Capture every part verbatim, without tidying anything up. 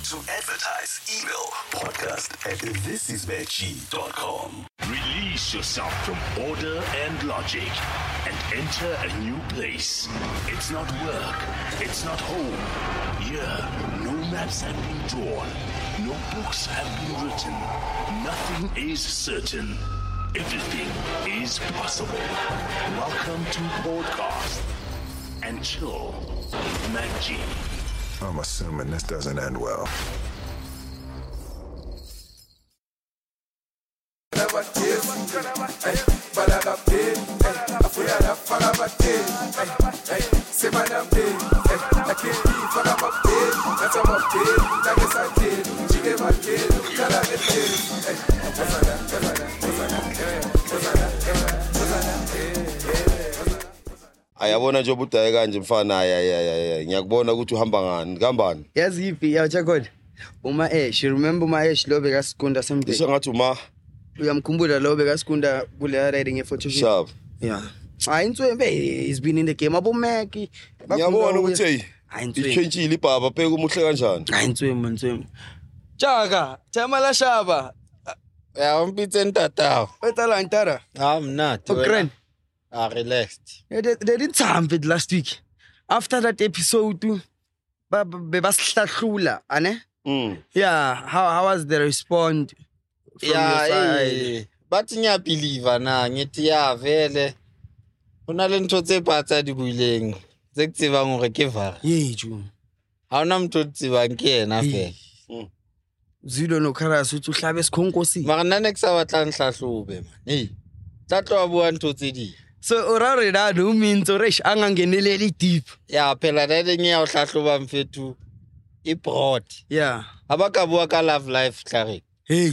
To advertise, email podcast at this is veggie dot com. Release yourself from order and logic and enter a new place. It's not work. It's not home. Here, no maps have been drawn. No books have been written. Nothing is certain. Everything is possible. Welcome to Podcast and Chill with Mac G. I'm assuming this doesn't end well. Ayabona nje ubudaya kanje mfana aya aya ngiyakubona ukuthi uhamba ngani kambani yazi ipi yacha kodwa uma Ash remember uma Ash lo bekasikunda sembe Isho ngathi uma uyamkhumbula lo bekasikunda kule riding e photo shoot sharp yeah hayi Ntswembe he's been in the game abo Mac ngiyabona ukuthi hey hayi Ntswembe ichangile ibhaba pheka umuhle kanjani hayi Ntswembe Ntswembe Chaka Chamala Shaba ya umpitse ntatawo wetala ntara ah mnathi okren ah relaxed they they didn't time it last week after that episode ba bebasihlahlula ane mm yeah how how was the response from yeah, your side eh, bathi ngiyabelieve na ngithi ya vele unale ntho tse patsa di buileng tse tseba ngore ke vara yeah ju ha ona mtho tseba ke yena fe Zilo no Karasu uthi uhlabe sikhonkosi mara nane kusabatla nhlahlube man hey tlatlo abua ntho tse di so orare da no means oresh angangeneleli deep ya phela nale ngiya uhlahluba mfethu I broad yeah abaka bua ka love life tlare hey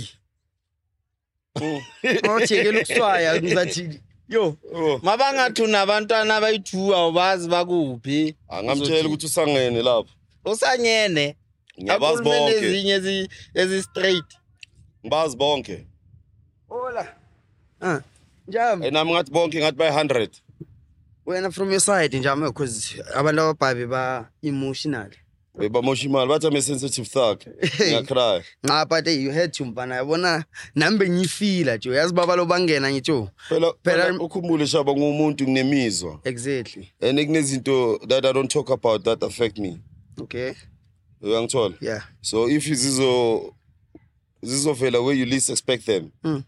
oh chekela ukuswaya ngizathi yo mabanga thuna abantwana abayithuwa obazi bakuphi angamtshela ukuthi usangene lapho usanyene ngiyabazi bonke ezinye ezi ezi straight ngibazi bonke hola ah njam enami ngathi bonke ngathi by one hundred wena from your side njam because abantu ababhabi ba emotional weba moshimali bathi ame sensitive thug ngiyacry nga but you had to mbana yabona nambe ngifila nje yazi baba lo bangena ngitsho phela phela ukhumbule shaba ngumuntu nginemizwa exactly and kunezinto that I don't talk about that affect me okay uyangithola yeah so if zizo zizovela where you least expect them mm.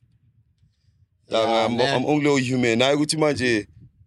yeah, I'm, I'm only human hayi ukuthi manje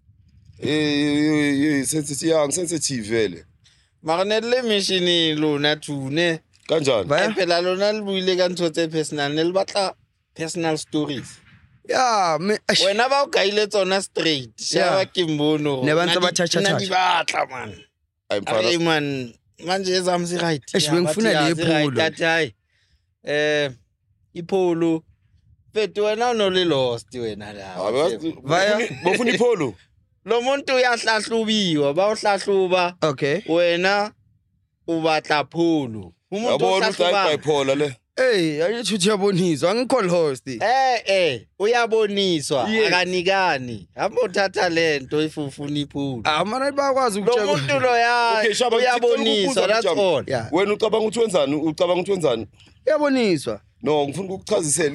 eh sensitive young sensitive vele magnele mission lona thune kanjani phela lona libuile ka ntho tse personal ne libatla personal stories yeah me wena ba o kaile tsona straight shaba ke mbono ne bantse ba chacha chacha batla man ay man manje ezamsi right eshe ngifuna le pholo tathi hayi eh ipholo fethu wena no le lost wena la vaya bofuna ipholo lo muntu uyahlahlubiwa bawuhlahluba okay wena ubatla pholo umuntu ohlahluba ipholo le hey ayithi uyaboniswa angikho host eh eh uyaboniswa akanikani abothatha lento ifufuna ipholo ah mara bayakwazi ukutshela lo muntu lo ya uyaboniswa that's all wena ucabanga ukuthi wenzani ucabanga ukuthi wenzani uyaboniswa no ngifuna ukuchazisela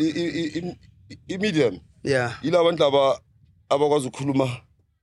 i medium yeah yila abantu laba abakwazi ukukhuluma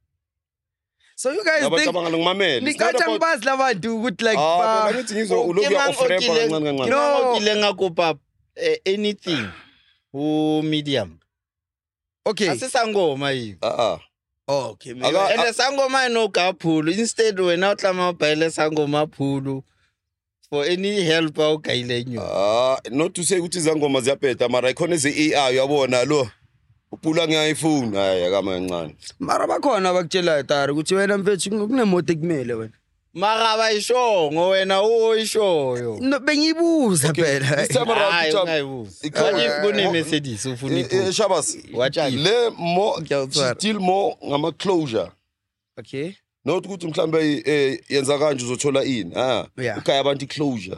so you guys think abacabanga ngimamele nikathi ngibazi labantu ukuthi like ba ngithi ngizwe uloku ya offer kancane kancane no kilenga kupa anything u medium okay asisangoma yiyo ah ah okay ende sangoma no kaphulu instead wena utlama ubhayile sangoma phulu for any help awukaile nyo ah not to say ukuthi izangoma ziyapeta mara ikhona eze A I uyabona lo upula ngiyayifuna hayi akamancane mara bakhona abakutshela tari ukuthi wena mfethu kunemoto kumele wena mara abayishongo wena uyishoyo no bengibuza phela hayi ungayibuza if kune Mercedes ufuna eh Shabas le mo still more ngama closure okay not ukuthi mhlambe yenza kanje uzothola ini ah ukhaya abantu closure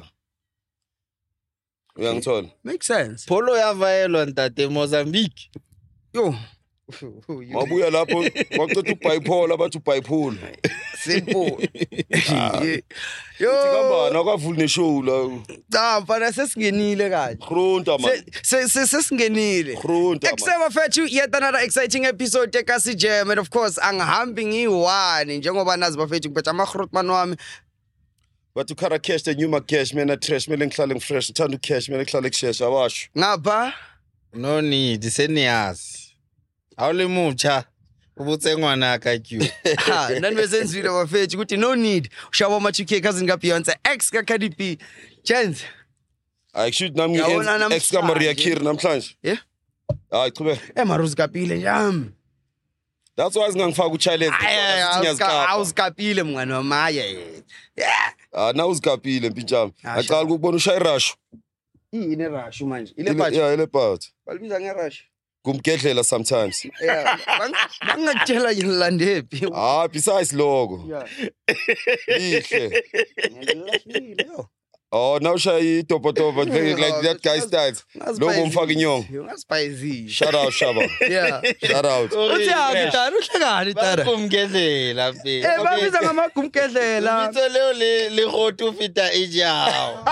uyangithola makes sense pholo yavayelwa ntate Mozambique yo mabuya lapho waqeda ubipolar bathi ubipolar simple yo kambana akavuli neshow la Cha, mfana sesingenile kahle. Grunta man. Se se sesingenile. Grunta man. Eksema fethu yet another exciting episode eKasi Jam and of course angihambi ngiyi-one njengoba nazi bafethu ngiphethe amaGrootman wami. But to cara cash the new cash mina trash mina ngihlale ngifresh ngithanda ucash mina ngihlale kushesha washo. Ngapha No need, seniyazi. Awule mucha. Ubutsengwa naka Q. ha nani besenzile bafethu ukuthi no need ushaba ama two K cousin ka Beyonce ex ka Cardi B. Chance. Ay shoot nami Yabona namhlanje. ex ka Maria Carey namhlanje. Yeah. Hayi qhubeka. Emaruzi kapile yami. That's why singangifaka uchallenge. Awuzikapile mngani wamaye. Yeah. Ah na uzikapile mpinjami. Aqala ukubona ushaya rush. Yini rush manje? Ile Yeah, ile part. Balibiza ngerush. Kumgedlela sometimes. Yeah. Bangakutshela ngilandephi. Ah besides logo. Yeah. Lihle. Ngilafile yo. Oh now ushaya itopotopo like that guy styles. Logo umfaka inyongo. Ungaspicy. Shout out Shaba. Yeah. Shout out. Uthi akutara uhlekani tara. Kumgedlela mpe. Eh babiza ngamagumkedlela. Bitso leo le le goto feta ejao.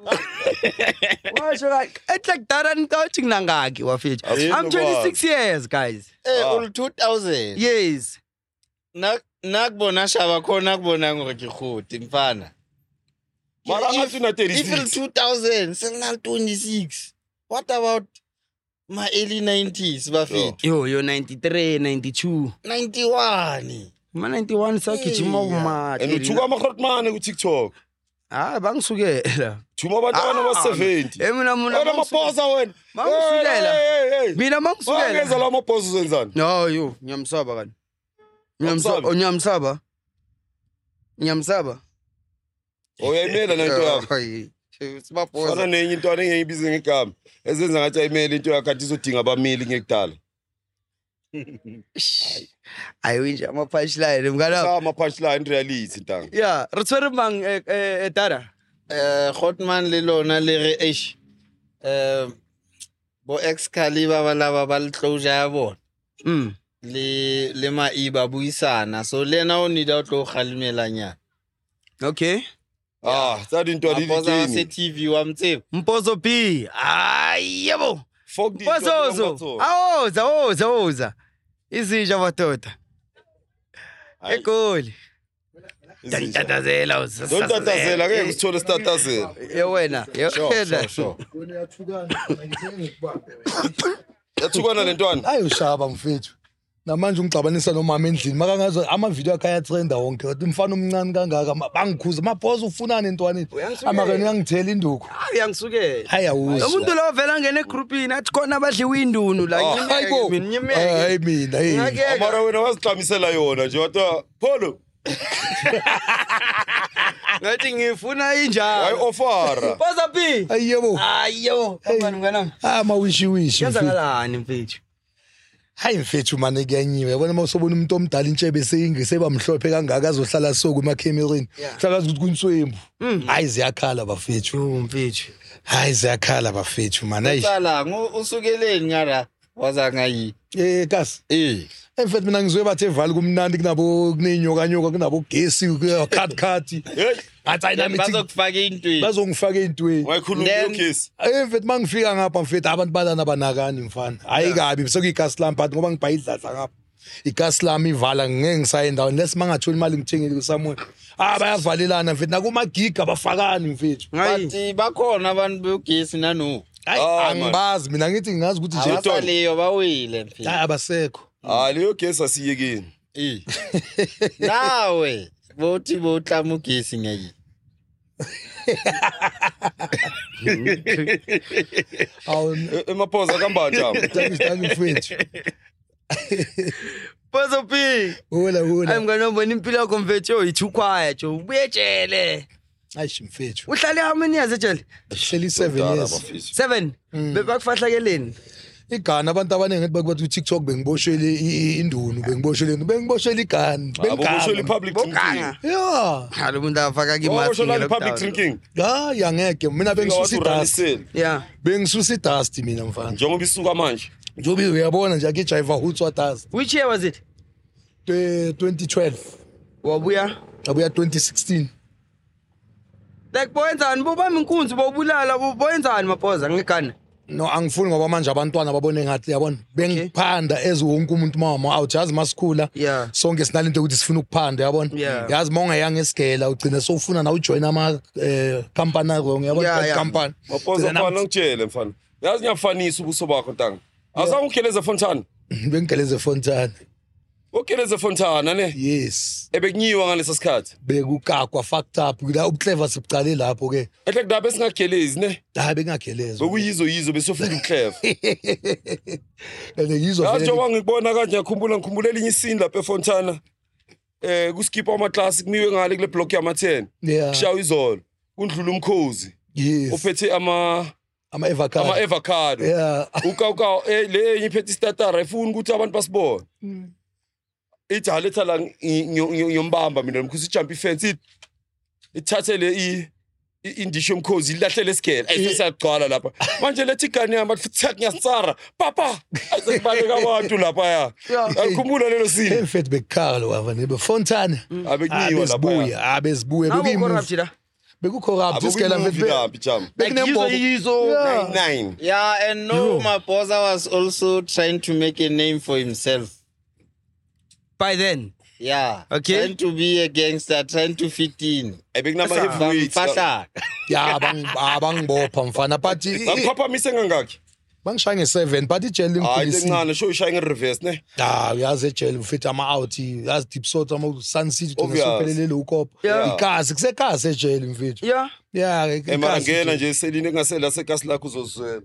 Washo like it's like tara ntothi nangaki wafethu. I'm twenty-six years guys. Eh ul two thousand. Yes. Nak nakubona shaba khona kubona ngore ke khoti mfana. Mara ngathi na If thirty-six. two thousand, senginal twenty-six. What about my early nineties bafethu? Yo yo ninety-three, ninety-two. ninety-one. Ma ninety-one sakijima uma. And uthuka amaGrootman ku TikTok. Ah bangisukela. Thuma abantu abana seventy. Eh mina mina Wena maposa wena. Mangisukela. Mina mangisukela. Wangeza la maposa uzenzani? No yo, ngiyamsaba kani. Ngiyamsaba? Ngiyamsaba, ngiyamsaba. Ngiyamsaba. Oyayimela lento yakho. Hayi. Sibapoza. Fana nenye into anengiyibize ngegama. Ezenza ngathi ayimele into yakhe athi izodinga abameli ngekudala. Ayinje ama punchline mngana. Cha ama punchline reality ntanga. Yeah, re tshwere mang eh Tara. Eh Grootman le lona le re eish. Eh bo Excalibur ba laba ba le closure ya bona. Mm. Le le maiba buisana so lena o need out lo khalimelanya. Okay. Ah, tsa dinto di Apoza se diteng. T V wa mtsebo. Mpozo B. Ay yebo. Fuck di. Mpozo. Awoza, awoza, awoza. Izinja batota. Egoli. Tatazela usa. Don't tatazela ke ngithole statazela. Ye wena, ye wena. Sure. Yathukana lentwana. Ayo shaba mfethu. Namanje ungixabanisa nomama endlini makangazo ama video akhe ayatrenda wonke kodwa umfana omncane kangaka bangikhuza maphoza ufunani entwaneni amakani uyangithela induku Uyangisukela. hayi awuzi Umuntu lo vela ngene groupini athi khona abadliwa indunu la hayibo nyimeke mina nyimeke. hayi mina hey Ngake- Mara wena waziqhamisela yona nje wathi Polo. Ngathi ngifuna Hayi injalo. ofara. Mpozo B. ayebo Ayo, ngani ngana. ama wishi wishi mfethu Yenzakalani mfethu? hayi mfethu manje kuyanyiwe yabona mawusobona umuntu omdala intshebe seyingise bamhlophe kangaka azohlala soku emakemereni hlakaza ukuthi kunswembu hayi ziyakhala bafethu Yo mfethu. hayi ziyakhala bafethu mana hayi Sala ngo usukeleni ngara waza ngayi. eh kasi Eh. emfethu mina ngizwe bathe evali kumnandi kunabo kunenyoka nyoka kunabo gesi cut cut Hey, athi ayinami Bazokufaka intweni. bazongifaka entweni wayikhuluma Then- ukesi. emfethu mangifika ngapha mfethu abantu balana banakani mfana hayi kabi sekuyigasi lami but ngoba ngibhayi idladla ngapha igasi lami ivala ngeke ngisaye endaweni lesimangathola imali ngithengile kusamoya ah bayavalelana mfethu nakuma giga bafakani mfethu But bakhona abantu begesi nano. hayi Ah, man. angibazi mina ngithi ngazi ukuthi nje Abasaleyo bawile mfethu. hayi abasekho Ah leyo gesi asiyekeni. Eh. Nawe bothi botlama ugesi ngayi. awu E- Emaphoza kambanja. thank mfethu Mpozo B. hola hola Hayi mngani wami impilo yakho mfethu yo ithu quiet yo ubuyetshele. hayi mfethu Uhlale how many years ejele? hleli seven years seven. Bebakufahlakeleni. igana abantu abanenge ethi bakuthi TikTok bengiboshwele indunu bengiboshwele bengiboshwele igana Abosholi public drinking. Bokanga. yeah Halo umuntu afaka ki mask Abosholi public drinking. hayi angeke mina bengisusa idust Yeah. bengisusa idust mina mfana Njengoba isuka manje. njobi uyabona nje akijiva hutswa dust Which year was it? twenty twelve Wabuya. abuya twenty sixteen Like boyenzani bobami inkunzi bobulala boyenzani maphoza ngegana. No angifuni ngoba manje abantwana babone ngathi yabona bengiphanda as wonke umuntu mama awujazi masikhula Yeah. sonke sinalento ukuthi sifuna ukuphanda yabona Yeah. yazi monga yangesigela ugcina sowufuna na ujoin ama eh company wrong Yeah, yabona yeah. company Maphoza mfana ngitshele mfana. Yazi ngiyafanisa ubuso bakho ntanga. Azange ukheleze Fontana. bengigeleze Fontana Ukheleze Fontana ne? yes Ebekunyiwa ngalesa sikhathi. bekukakwa fucked up la uclever sibucale lapho ke Ehle kudabe singagelezi ne? hayi bengageleze Bekuyizo yizo besofunda uclever. and yizo Yazi vele njengoba ngikubona kanje ngikhumbula ngikhumbula elinye isini lapha eFontana. Eh kuskip ama class kumiwe ngale kule block yama ten. yeah Kushawa izolo. Kundlula umkhozi. yes Uphethe ama ama avocado ama avocado. yeah Uka uka eh le enye iphethe istatara ifuna ukuthi abantu basibone. Ithi haletha la ngiyombamba mina mkhusi jump ifence ithi ithathe le i indisho umkhozi ilahlele isigela ayisesiyagcwala lapha manje lethi igane yami futhi ngiyasitsara papa ayisekubaleka abantu lapha ya akukhumbula lelo sini Emfet bekhalo wava nebe Fontana abekunyiwa lapha abezibuya abezibuya Nabo bekuyimuvi corrupt la. bekucorrupt isigela mfet lapha jam Like yizo yizo. Yeah. nine Yeah, and no, Maposa was also trying to make a name for himself. By then. Yeah. Okay. Trying to be a gangster, trying to fit in. ebekunama heavyweights Bamfahla. ya bang abangibopha mfana but bakhapha mise ngangaki bangishaya nge-seven but ijele hayi ngikhulisile lencane show ishaya ngereverse ne ah uyazi ejele mfethu ama-out yazi deep south ama-sun city Obvious. ugcinasuphelelele ukopha Yeah. ikasi kusekasi ejele mfethu Yeah. ya emangena nje selini engasela sekasi lakho uzozwela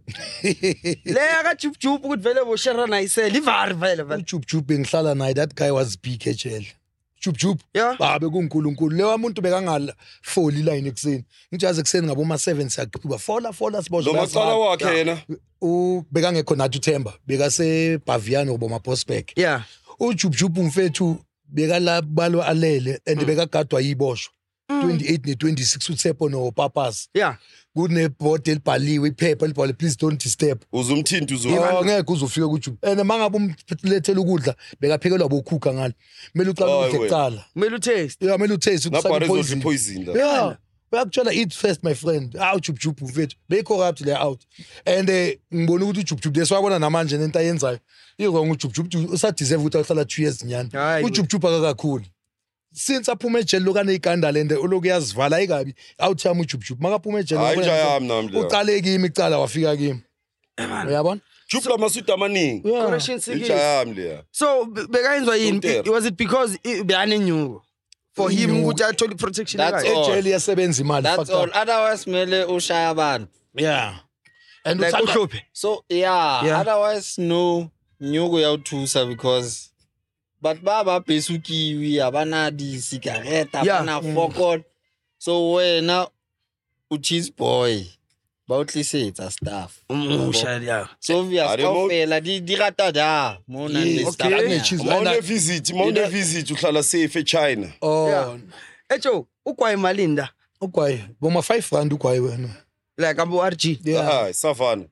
Le akajubujubu ukuthi vele boshera nayisela ivari vele vele. ujubjub bengihlala naye that guy was big ejele jubjub Yeah. ah bekunkulunkulu lewa muntu bekangafoli line ekuseni ngithi yazi ekuseni ngaboma seven siyaqhuba fola fola sibodla lo macala wakhe yena ubekangekho nathi uThemba bekaseBaviano kuboma Bosberg Yeah. ujubjub mfethu bekala balwa alele and bekagadwa yiboshwa twenty-eight ne twenty-six uTsepo no Papas Yeah. kune board elibhaliwe iphepha elibhaliwe please don't disturb uzumthinta uzo yebo ngeke uzofika kujub and mangabe umlethela ukudla bekaphekelwa bokhukha ngalo kumele uqale Oh, ukudla wait. kuqala Kumele utaste. yeah kumele utaste ngabhare poison. uzodla poison la Yeah. Uyakutshela eat first my friend. Awu jubjub mfethu. Beyicorrupt le out. And eh ngibona ukuthi ujubjub leswabona namanje nento ayenzayo. Iwrong ujubjub usa deserve ukuthi ahlala two years nyana. Hayi, Ujubjub akakhulu. Since aphuma ejele lokane igandala ende uloku yazivala ayikabi out yami ujubjub. Makaphuma ejele hayi nje yami nami le uqale kimi icala wafika kimi. Uyabona? jupla masuti amaningi Yeah. Correction inja sikile. yami le So be- bekayenzwa yini? Untero. Was it because i- beyanenyuko? For him Inyuko. ukuthi athole protection That's ekaya? all. Ejele yasebenza imali. That's fucked all. up. Otherwise, mele ushaya abantu. Yeah. And Like uthanda- uhluphe. So yeah, Yeah. otherwise no nyuko yawuthusa because but baba besukiwi abana di cigarette Yeah. abana fokol. So wena u cheese boy ba utlisetsa stuff. Umshayeli ya. So obvious Are mo- kaofela di di rata da mo na Yes, le okay. stuff. Ane-cheese. uma une And I- visit uma une visit uhlala safe eChina Oh. Yeah. Echo, ugwayi malinda. Ugwayi. Boma five rand ugwayi wena. Like abo R G. Yeah. hayi savana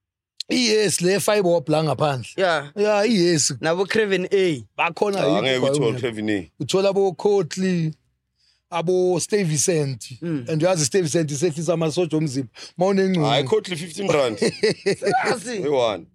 Yes, le fiber opla ngaphandle. Yeah. Yeah, yes. Nabo Craven A. Bakhona Ah, ngeke yikho uthole kwayo. Kevin Uthola abo Cotley, abo Steve Vicent. And uyazi Steve Vicent isehlisa amasoja omzimba. hayi Mawunengcumo. costly fifteen rand Yasi. eyi-one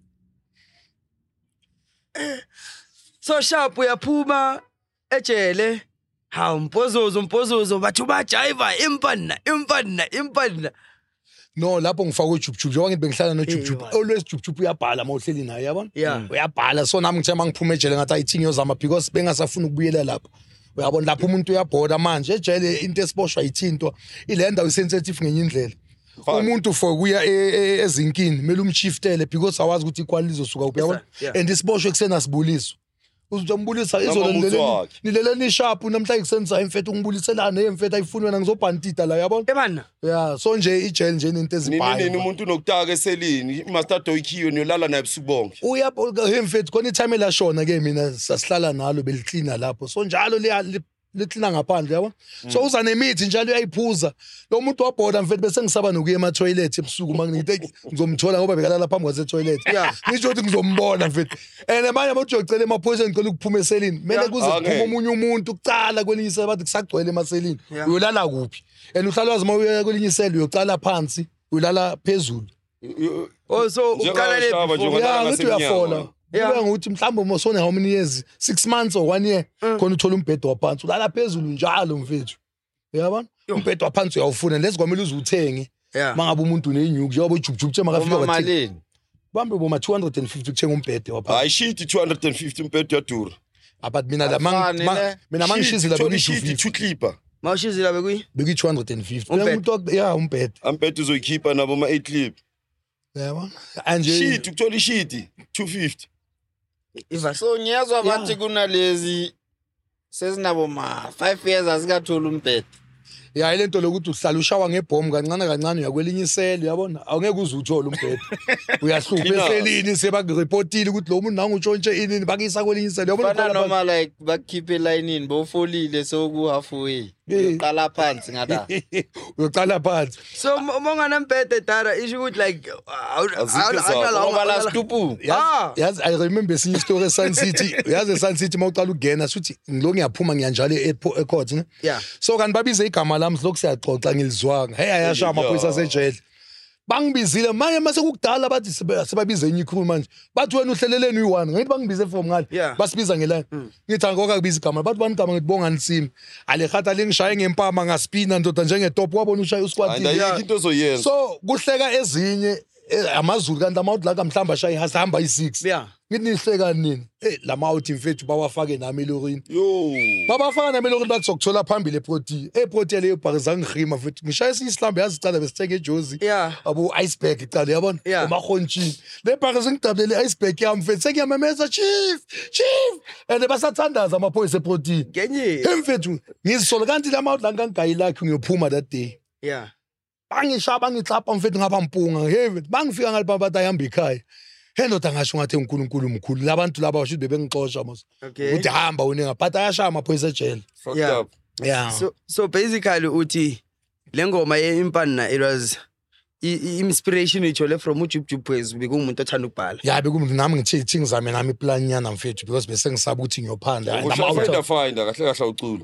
So sharp uyaphuma ejele. Hawu mpozozo mpozozo bathu bajiva impanna impanna impanna. No, lapho ngifaka uJubjub. Njengoba ngithi bengihlala noJubjub. Eh, Always Jubjub uyabhala mawuhleli naye, yabona? Yeah. Uyabhala. So nami ngithe mangiphuma ejele ngathi ayithingi yozama because bengasafuna ukubuyela lapho. Uyabona lapho umuntu uyabhoda manje ejele into esiboshwa yithinto. Ile ndawo isensitive ngenye indlela. Umuntu for kuya e- e- ezinkini kumele umshiftele because awazi ukuthi iquality izosuka kuphi, yabona? Yeah. And isiboshwe kusena sibulisa. Uzombulisa izolo Noma nilele wakhe. nilele ni sharp namhla ikusenza imfethu ngibuliselana emfethu ayifuni wena ngizobhantita la, yabona? Ebana. Yeah, so nje ijele nje into nini nini ezibhayo. umuntu unokutaka eselini master doikhiyo niyolala naye busuku bonke Uyabona hemfethu khona itime elashona ke mina sasihlala nalo belicleana lapho. So njalo liya li- litlina ngaphandle yabo so uza nemithi njalo uyayiphuza lo muntu wabhoda mfethu bese ngisaba nokuya ema toilet ebusuku mangithi ngizomthola ngoba bekalala phambi kwase toilet ngisho ukuthi ngizombona mfethu and manje abantu uyocela emaphoyisa ngicela ukuphuma eselini mele kuze kuphuma omunye umuntu ucala kwelinye isela bathi kusagcwele emaselini uyolala kuphi and uhlala wazi mawuya kwelinye isela uyocala phansi uyolala phezulu oh so uqala le yeah ngithi uyafola Kuya ngokuthi mhlawumbe mosone how many years six months or one year khona uthola umbhedo waphansi ulala phezulu njalo mfethu uyabona umbhedo waphansi uyawufuna lesikwamela uzuthenge mangabe umuntu nenyuku njengoba ujubjubu thema kafika wathi bambe boma two hundred fifty kuthenga umbhedo waphansi hayi shit two hundred fifty umbhedo yadura but mina la mang mina mangishizila beku two fifty two clipper mawushizila bekuyi beku two hundred fifty umuntu yeah umbhedo umbhedo uzoyikhipha nabo ma eight clip yabona anje shit ukuthola shit two fifty so ngiyazwa bathi kunalezi sesinabo ma five years asikathola umbhedo ya ile nto lokuthi uhlala ushawa ngebhomu kancane kancane uyakwelinye iseli uyabona awungeke uze uthole umbhedo uyahlupha eselini sebakureportile ukuthi lo muntu nangu utshontshe inini bakisa kwelinye iseli uyabona fana noma like bakhiphe elayinini bofolile soku halfway uqala phansi ngada uqala phansi so mongana mbhede dara isho ukuthi like ngoba la stupu yazi I remember sinye story Sun City yazi Sun City mawuqala ukungena suthi ngilo ngiyaphuma ngiyanjalo e-court ne so kanti babize igama lami lokho siyaxoxa ngilizwanga hey ayasha amaphoyisa asejele bangibizile manje mase kukudala bathi sebabize enye ikhulu manje bathi wena uhleleleni uyi-one ngithi bangibize from ngale basibiza ngeline ngithi angoka kubiza igama bathi bani igama ngithi bonga nsimi alehata lengishaye ngempama ngaspina ndoda njengetopo wabona ushaya usquad into ozoyenza so kuhleka ezinye amazulu kanti amount la kamhlamba shayi hasihamba i-six ngithi nihleka nini eh lamount mfethu bawafake nami elorini yo babafaka nami elorini bathi sokuthola phambili eproti eproti leyo bhakza ngihima mfethu ngishaya isihlambe yazicala besitheke ejozi abo iceberg icala yabona emahonchini le bhakza ngidabulele iceberg yami mfethu sekuyamemeza chief chief and basathandaza amaphoyisa eproti ngenye mfethu ngizisola kanti lamount la ngangayilakhi ngiyophuma that day yeah bangishaya bangiclapa mfethu ngaba mpunga heavy bangifika ngale baba bayihamba ekhaya hendoda ngasho ngathi uNkulunkulu umkhulu labantu laba washo bebengixoxa mos uthi hamba uninga but ayashaya amaphoyisa ejele fucked up yeah so so basically uthi lengoma yeimpana it was inspiration ithole from uJubJub Boys bekumuntu othanda ukubhala yeah bekumuntu nami ngithi thi ngizame nami iplan nyana mfethu because bese ngisaba ukuthi ngiyophanda ngiyafunda finder kahle kahle ucula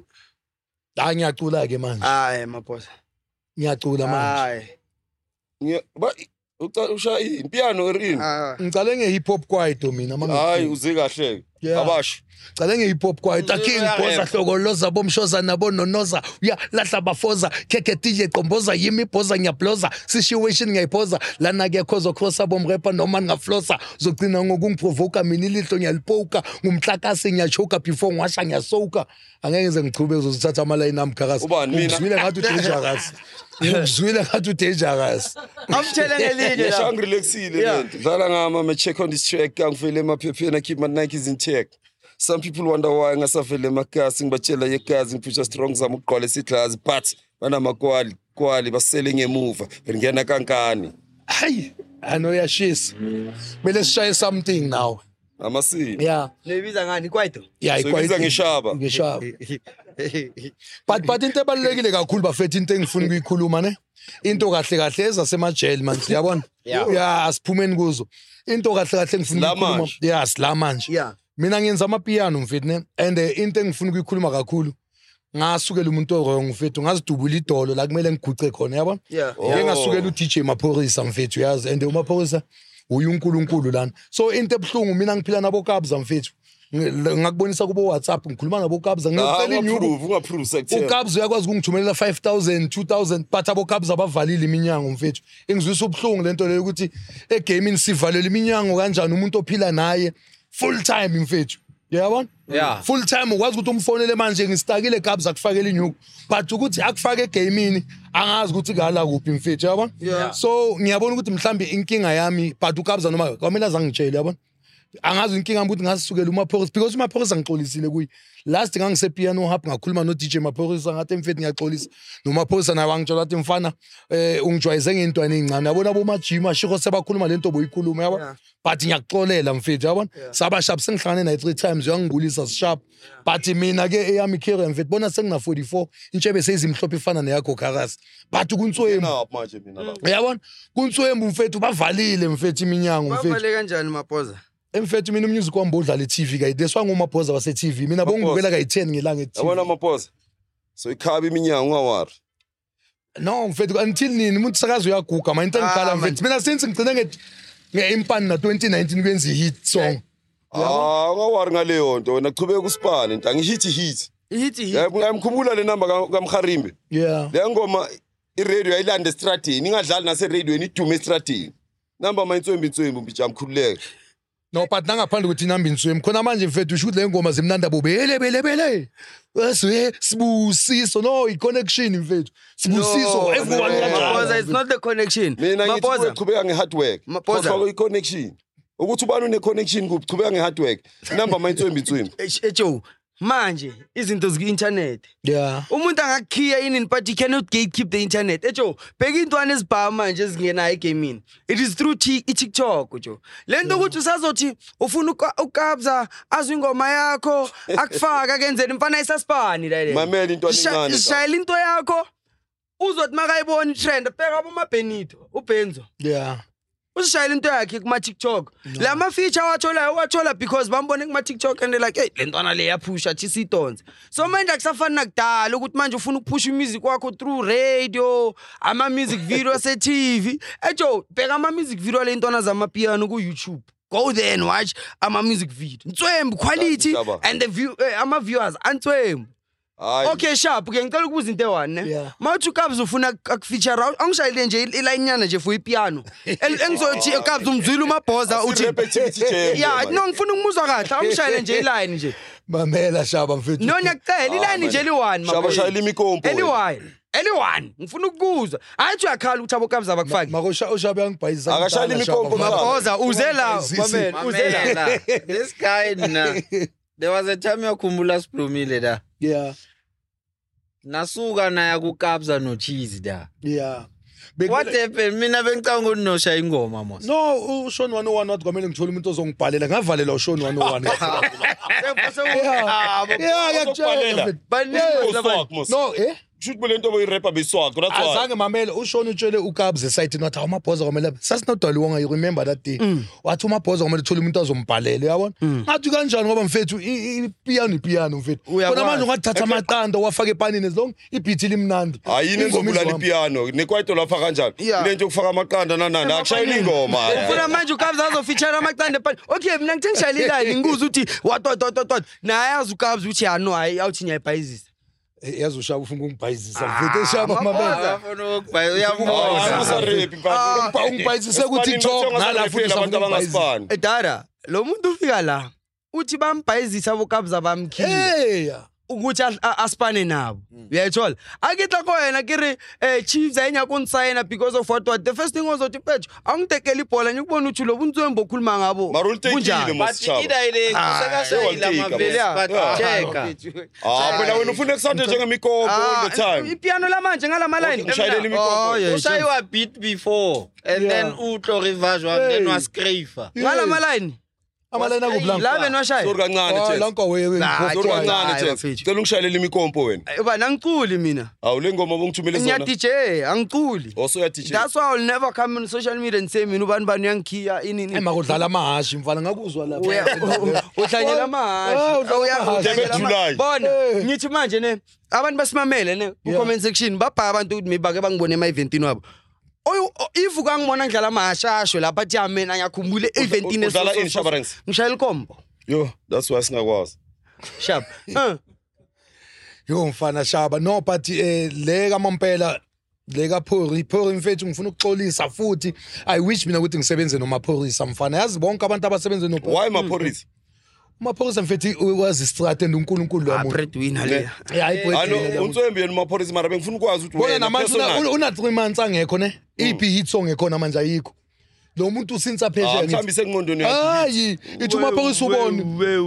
la ngiyacula ke manje hayi maphosa ngiyacula manje ngiya ba ushaya impiano erini ngicale nge hip hop kwaito mina manje hayi uze kahle abasho cale nge hip hop kwaito king boza hlokoloza bomshoza nabo nonoza uya lahla bafoza keke D J qomboza yimi boza ngiyabloza situation ngiyiphoza lana ke khozo khosa bomrepa noma ngaflosa uzogcina ngokungiprovoka mina ilihlo ngiyalipoka ngumhlakasi ngiyachoka before ngiwasha ngiyasoka angeke ngize ngichube uzothatha ama line ami khakasi ngizwile ngathi dangerous ngizwile ngathi dangerous amtshele ngelinye la ngishanga relaxile lento dlala ngama ma check on this track angifile emaphepheni keep my Nikes in check. Some people wonder why ngasavele emakasi ngibatshela yegazi ngiphisha strong zama uqola isiclass but bana makwali kwali basele ngemuva ngiyana kankani hayi ano yashisa mele sishaye something now amasini yeah lebiza ngani kwaito yeah ikwaito ngishaba ngishaba but but into ebalekile kakhulu bafethu into engifuna ukuyikhuluma ne into kahle kahle ezasemajele manje yabona yeah asiphumeni kuzo into kahle kahle engifuna ukuyikhuluma yeah sila manje yeah mina ngenza amapiano mfethu ne and into engifuna ukuyikhuluma kakhulu ngasukela umuntu wrong mfethu ngazidubula idolo la kumele ngiguce khona yabona ngingasukela u D J Maphorisa mfethu yazi and uMaphorisa uyunkulunkulu lana so into ebhlungu mina ngiphila nabo kabza mfethu ngakubonisa kubo WhatsApp ngikhuluma nabo kabza ngicela inyuku ungaprove sector ukabza uyakwazi ukungithumelela five thousand two thousand but abo kabza abavalile iminyango mfethu engizwisa ubhlungu lento leyo ukuthi egaming sivalele iminyango kanjani umuntu ophila naye full time mfethu yabona yeah full time ukwazi ukuthi umfonele manje ngistakile kabza akufakela inyuku but ukuthi akufake egaming angazi ukuthi kala kuphi mfethu yabona so ngiyabona ukuthi mhlambi inkinga yami but ukabza noma kwamele azangitshela yabona angazi inkinga ukuthi ngasisukela uMaphorisa because uMaphorisa ngixolisile kuyi last ngangise piano hub ngakhuluma no D J Maphorisa ngathi mfethu ngiyaxolisa noMaphorisa naye wangitshela ukuthi mfana eh ungijwayeze ngentwana ezincane yabona bomajima ashiko sebakhuluma lento boyikhuluma yabo but ngiyakuxolela mfethu yabona saba sharp sengihlangane naye three times uyangibulisa sharp but mina ke eyami career mfethu bona sengina forty-four intshebe sezimhlophe ifana neyakho Karasi but kuntswembu manje mina la uyabona kuntswembu mfethu bavalile mfethu iminyango mfethu bavale kanjani Mapoza emfethu mina umusic wami bodlala i-T V kayideswa ngumaphoza wase T V mina bongibukela kayi ten ngelanga e-T V yabona Mapoza so ikhaba iminyango ungawari no mfethu until nini umuntu sakazi uyaguga manje into engikhala mfethu mina since ngicine nge nge-impani na twenty nineteen kwenza i-hit song ah ungawari ngaleyo nto wena chubeka uSpane nta ngihit hit hit hit yebo ngiyamkhumbula le number kaMkharimbe yeah le ngoma i-radio ayilanda estradini ingadlali nase radio idume estradini number mayintswembi intswembi mbijamkhululeke no but nangaphandle ukuthi inamba inswemi khona manje mfethu usho ukuthi le ngoma zimnanda bobele bele bele weswe sibusiso no i-connection mfethu sibusiso everyone Mapoza it's not the connection mina ngithi Mapoza uchubeka nge-hard work Mapoza. kodwa i-connection ukuthi ubani une-connection kuphi chubeka nge-hard work number mayintswembi intswembi ejo manje izinto ziku-internet yeah umuntu angakhiya inini but you cannot gatekeep the internet ejo bheka intwana ezibhawa manje ezingenayo egamini it is through i-TikTok jo lento ukuthi usazothi ufuna ukukabza azwe ingoma yakho akufaka kenzeni mfana isaspani la le mamela intwana encane shayela into yakho uzothi makayibona itrend bheka abomabenito ubenzo yeah usishayela into yakhe kuma TikTok la ma feature wathola wathola because bambone kuma TikTok and like hey lentwana le yaphusha thi sidonze so manje akusafana nakudala ukuthi manje ufuna ukuphusha music wakho through radio ama music video se T V ejo bheka ama music video lentwana zama piano ku YouTube go there and watch ama music video ntswembu quality and the view eh, ama viewers antswembu okay sharp ke ngicela ukubuza into one ne mawuthi uKabza ufuna akufeature angishayile nje iline nyana nje for ipiano engizothi uKabza umzwile uMabhoza uthi yeah no ngifuna ukumuzwa kahle angishayile nje iline nje mamela shaba mfethu no ngiyakucela iline nje li-one shaba shayela imikompo eli-one eli-one ngifuna ukukuzwa ayithi uyakhala ukuthi aboKabza abakufaki makosha ushabe yangibhayisa akashayela imikompo Mabhoza uze la mamela uze la This guy na there was a time yakhumbula siblumile da yeah nasuka naye kuKabza no Cheese da yeah what happened mina bengicanga ukuthi nosha ingoma mos no uShon one oh one wathi kwamele ngithola umuntu ozongibhalela ngavalela uShon one oh one yeah yakutshela no eh shoot bulento boyirapper beswag that's why azange mamela uShon utshele uKabza site wathi uMabhoza kwamele sasinodali wonga you remember that day wathi uMabhoza kwamele uthola umuntu ozombhalela uyabona ngathi kanjani ngoba mfethu ipiano ipiano mfethu bona manje ungathatha amaqanda wafaka epanini as long ibeat limnandi ayini ngizobulala ipiano nekwaito lafa kanjani lento ukufaka amaqanda nanani akushayela ingoma ufuna manje uKabza azofeature amaqanda epanini okay mina ngithe ngishayela iline ngibuza ukuthi what what what naye yazi uKabza uthi ya no hayi awuthi ngiyayibhayizisa yazi ushaba ufuna ukungibhayizisa mfethu eshaba mamela afuna ukubhayizisa uyabona ungibhayizise ku TikTok nala futhi abantu abangasifani edara lo muntu ufika la uthi bambhayizisa aboKabza bamkhile hey ukuthi aspane nabo uyayithola akitla ko yena kiri eh Chiefs ayenya kunsayina because of what the first thing ozothi phethu angitekela ibhola ngikubona uthi lo buntswembo okhuluma ngabo kunjani but idirect sekashayila maveli but cheka ah phela wena ufuna kusande njengemikompo all the time ipiano la manje ngala line ushayela imikompo ushayiwa beat before and then utlo reverse and then wascraper ngala line amalena kublanka la bena washaya sori kancane oh the lanko wewe sori kancane the cela ungishayela imikompo wena uba nangiculi mina awu le ngoma bongithumele zona ngiya D J angiculi also ya D J that's why I'll never come on social media and say mina ubani bani uyangikhiya inini emakudlala amahashi mfana ngakuzwa lapha uhlanyela amahashi bona ngithi manje ne abantu basimamele ne ku comment section babha abantu ukuthi mibake bangibone ema eventini wabo oyo if ukangibona ngidlala amashasho lapha athi yamena ngiyakhumbule eventini eso ngishayela ikombo yo that's why singakwazi sharp uh yo mfana shaba no but eh le kaMampela le kaPhori Phori mfethu ngifuna ukuxolisa futhi I wish mina ukuthi ngisebenze noMaphorisa mfana yazi bonke abantu abasebenza no why Maphorisa uMaphorisa mfethu wazi istrate uNkulunkulu wami breadwinner le hayi untswembi yena uMaphorisa mara bengifuna ukwazi ukuthi wena namanje una three months angekho ne iphi hit song ekhona manje ayikho lo muntu usinsa phesheya mhlawumbe isengqondweni hayi ithi uMaphorisa ubone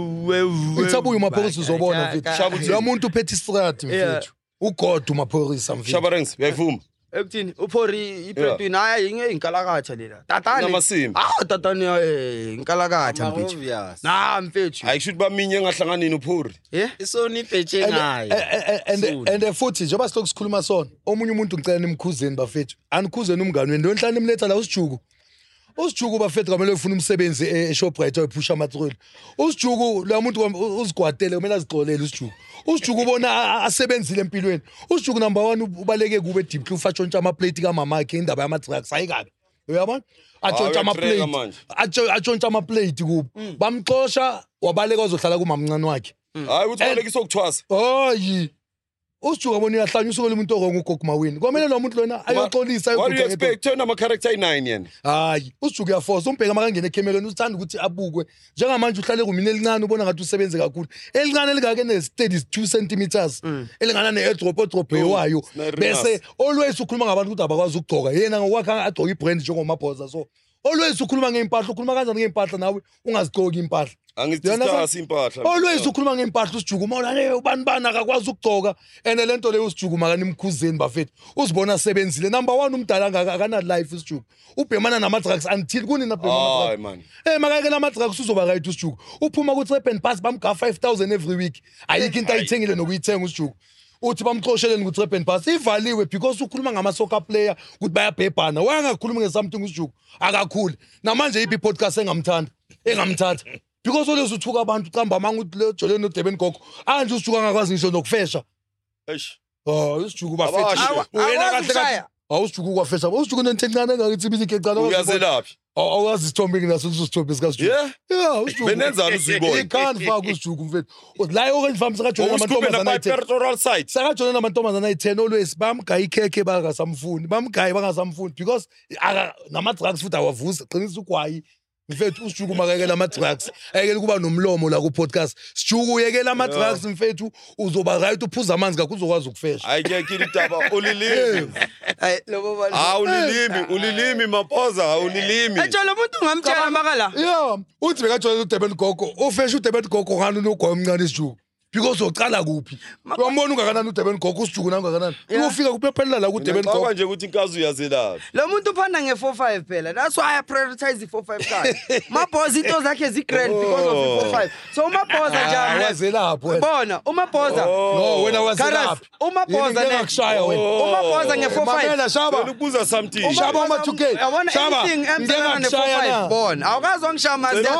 ithabuya uMaphorisa uzobona mfethu lo muntu uphethe istrat mfethu uGod uMaphorisa mfethu Shabarengs uyayivuma ekuthini uphori ipretwini hayi inge inkalakatha lela tatane Namasimbi. ah tatane eh inkalakatha mfethu Obvious. na mfethu ayishuthi baminye engahlanganini uphori eh Isoni ibheje ngayo. and and futhi njengoba silokhu sikhuluma sona omunye umuntu ngicela nimkhuzeni bafethu anikhuzeni umngane wenu lonhlanje imletha la usijuku usijuku bafethu kamele ufuna umsebenzi eShoprite oyiphusha amatroli usijuku lo muntu uzigwadele kumele azixolele usijuku usijuku ubona asebenzile empilweni usijuku number one ubaleke kube deep ufa tshontsha ama plate kamama yakhe indaba yama drugs ayikabi uyabona atshontsha ama plate atshontsha ama plate kubo bamxosha wabaleka ozohlala kumamncane wakhe hayi uthi baleke sokuthwasa hayi usijuka ubona uyahlanya usuke umuntu orongo ugogo mawini kwamele lo muntu lona ayoxolisa what do you expect turn ama character nine yena hayi usijuka uyaforce umbheka makangena ekemelweni uthanda ukuthi abukwe njengamanje uhlale kumina elincane ubona ngathi usebenze kakhulu elincane elingake ne steady two centimeters elingana ne airdrop airdrop ewayo bese always ukhuluma ngabantu ukuthi abakwazi ukugcoka yena ngokwakha agcoka ibrand njengomabhoza so always ukhuluma ngeimpahla ukhuluma kanjani ngeimpahla nawe ungazigcoki impahla angizidiscuss impahla always ukhuluma ngeimpahla usijukuma mawula hey ubani bani akakwazi ukugcoka ene lento leyo usijukuma kanimkhuzeni bafethu uzibona sebenzile number one umdala akana life usijuku ubhemana nama drugs until kunina bhemana hayi man eh makake nama drugs uzoba right usijuku uphuma ku trip and pass bamga five thousand every week ayikho into ayithengile nokuyithenga usijuku uthi bamxosheleni ku trip and pass ivaliwe because ukhuluma ngama soccer player ukuthi bayabhebhana wangakhuluma ngesomething usijuku akakhulu namanje ipi podcast engamthanda engamthatha because olezi uthuka abantu qamba manga ukuthi le Jolene no Durban Gogo anje usuka ngakwazi ngisho nokufesha eish oh usijuku bafethu wena kahle kahle awusijuku kwafesha usijuku nentencane ngakithi ibizike ecala uyazelaphi awazi isithombe nginaso usithombe sikaSijuku yeah yeah usijuku benenzani usibona ican't fuck usijuku mfethu la orange farm saka Jolene amantombazana amantombazana petrol site saka Jolene amantombazana ayi-ten always bamgaya ikhekhe bangasamfuni bamgaya bangasamfuni because nama drugs futhi awavusa qinisa ugwayi mfethu usijuku makekela ama drugs ayekela kuba nomlomo la ku podcast sijuku uyekela ama drugs mfethu uzoba right uphuza amanzi kakho uzokwazi ukufesha ayike idaba ulilimi ay lobo bali ah ulilimi ulilimi mapoza ulilimi ejo lo muntu ngamtshela makala yeah uthi bekajole uDurban Gogo ufesha uDurban Gogo ngani unogoya omncane isijuku because uqala kuphi uyambona ungakanani uDurban Gogo usijuku nanga kanani uyofika kuphelela la ku Durban Gogo ngoba nje ukuthi inkazi uyazelaphi lo muntu uphanda nge four five phela that's why I prioritize the four five card mabhoza into zakhe zi grand because of the four five so umabhoza njani wazelapho wena bona umabhoza no wena wazelaphi umabhoza ne ngikushaya wena umabhoza nge four five mamela shaba ukubuza something shaba ama two K shaba ngiyangishaya bona awukazi wangishaya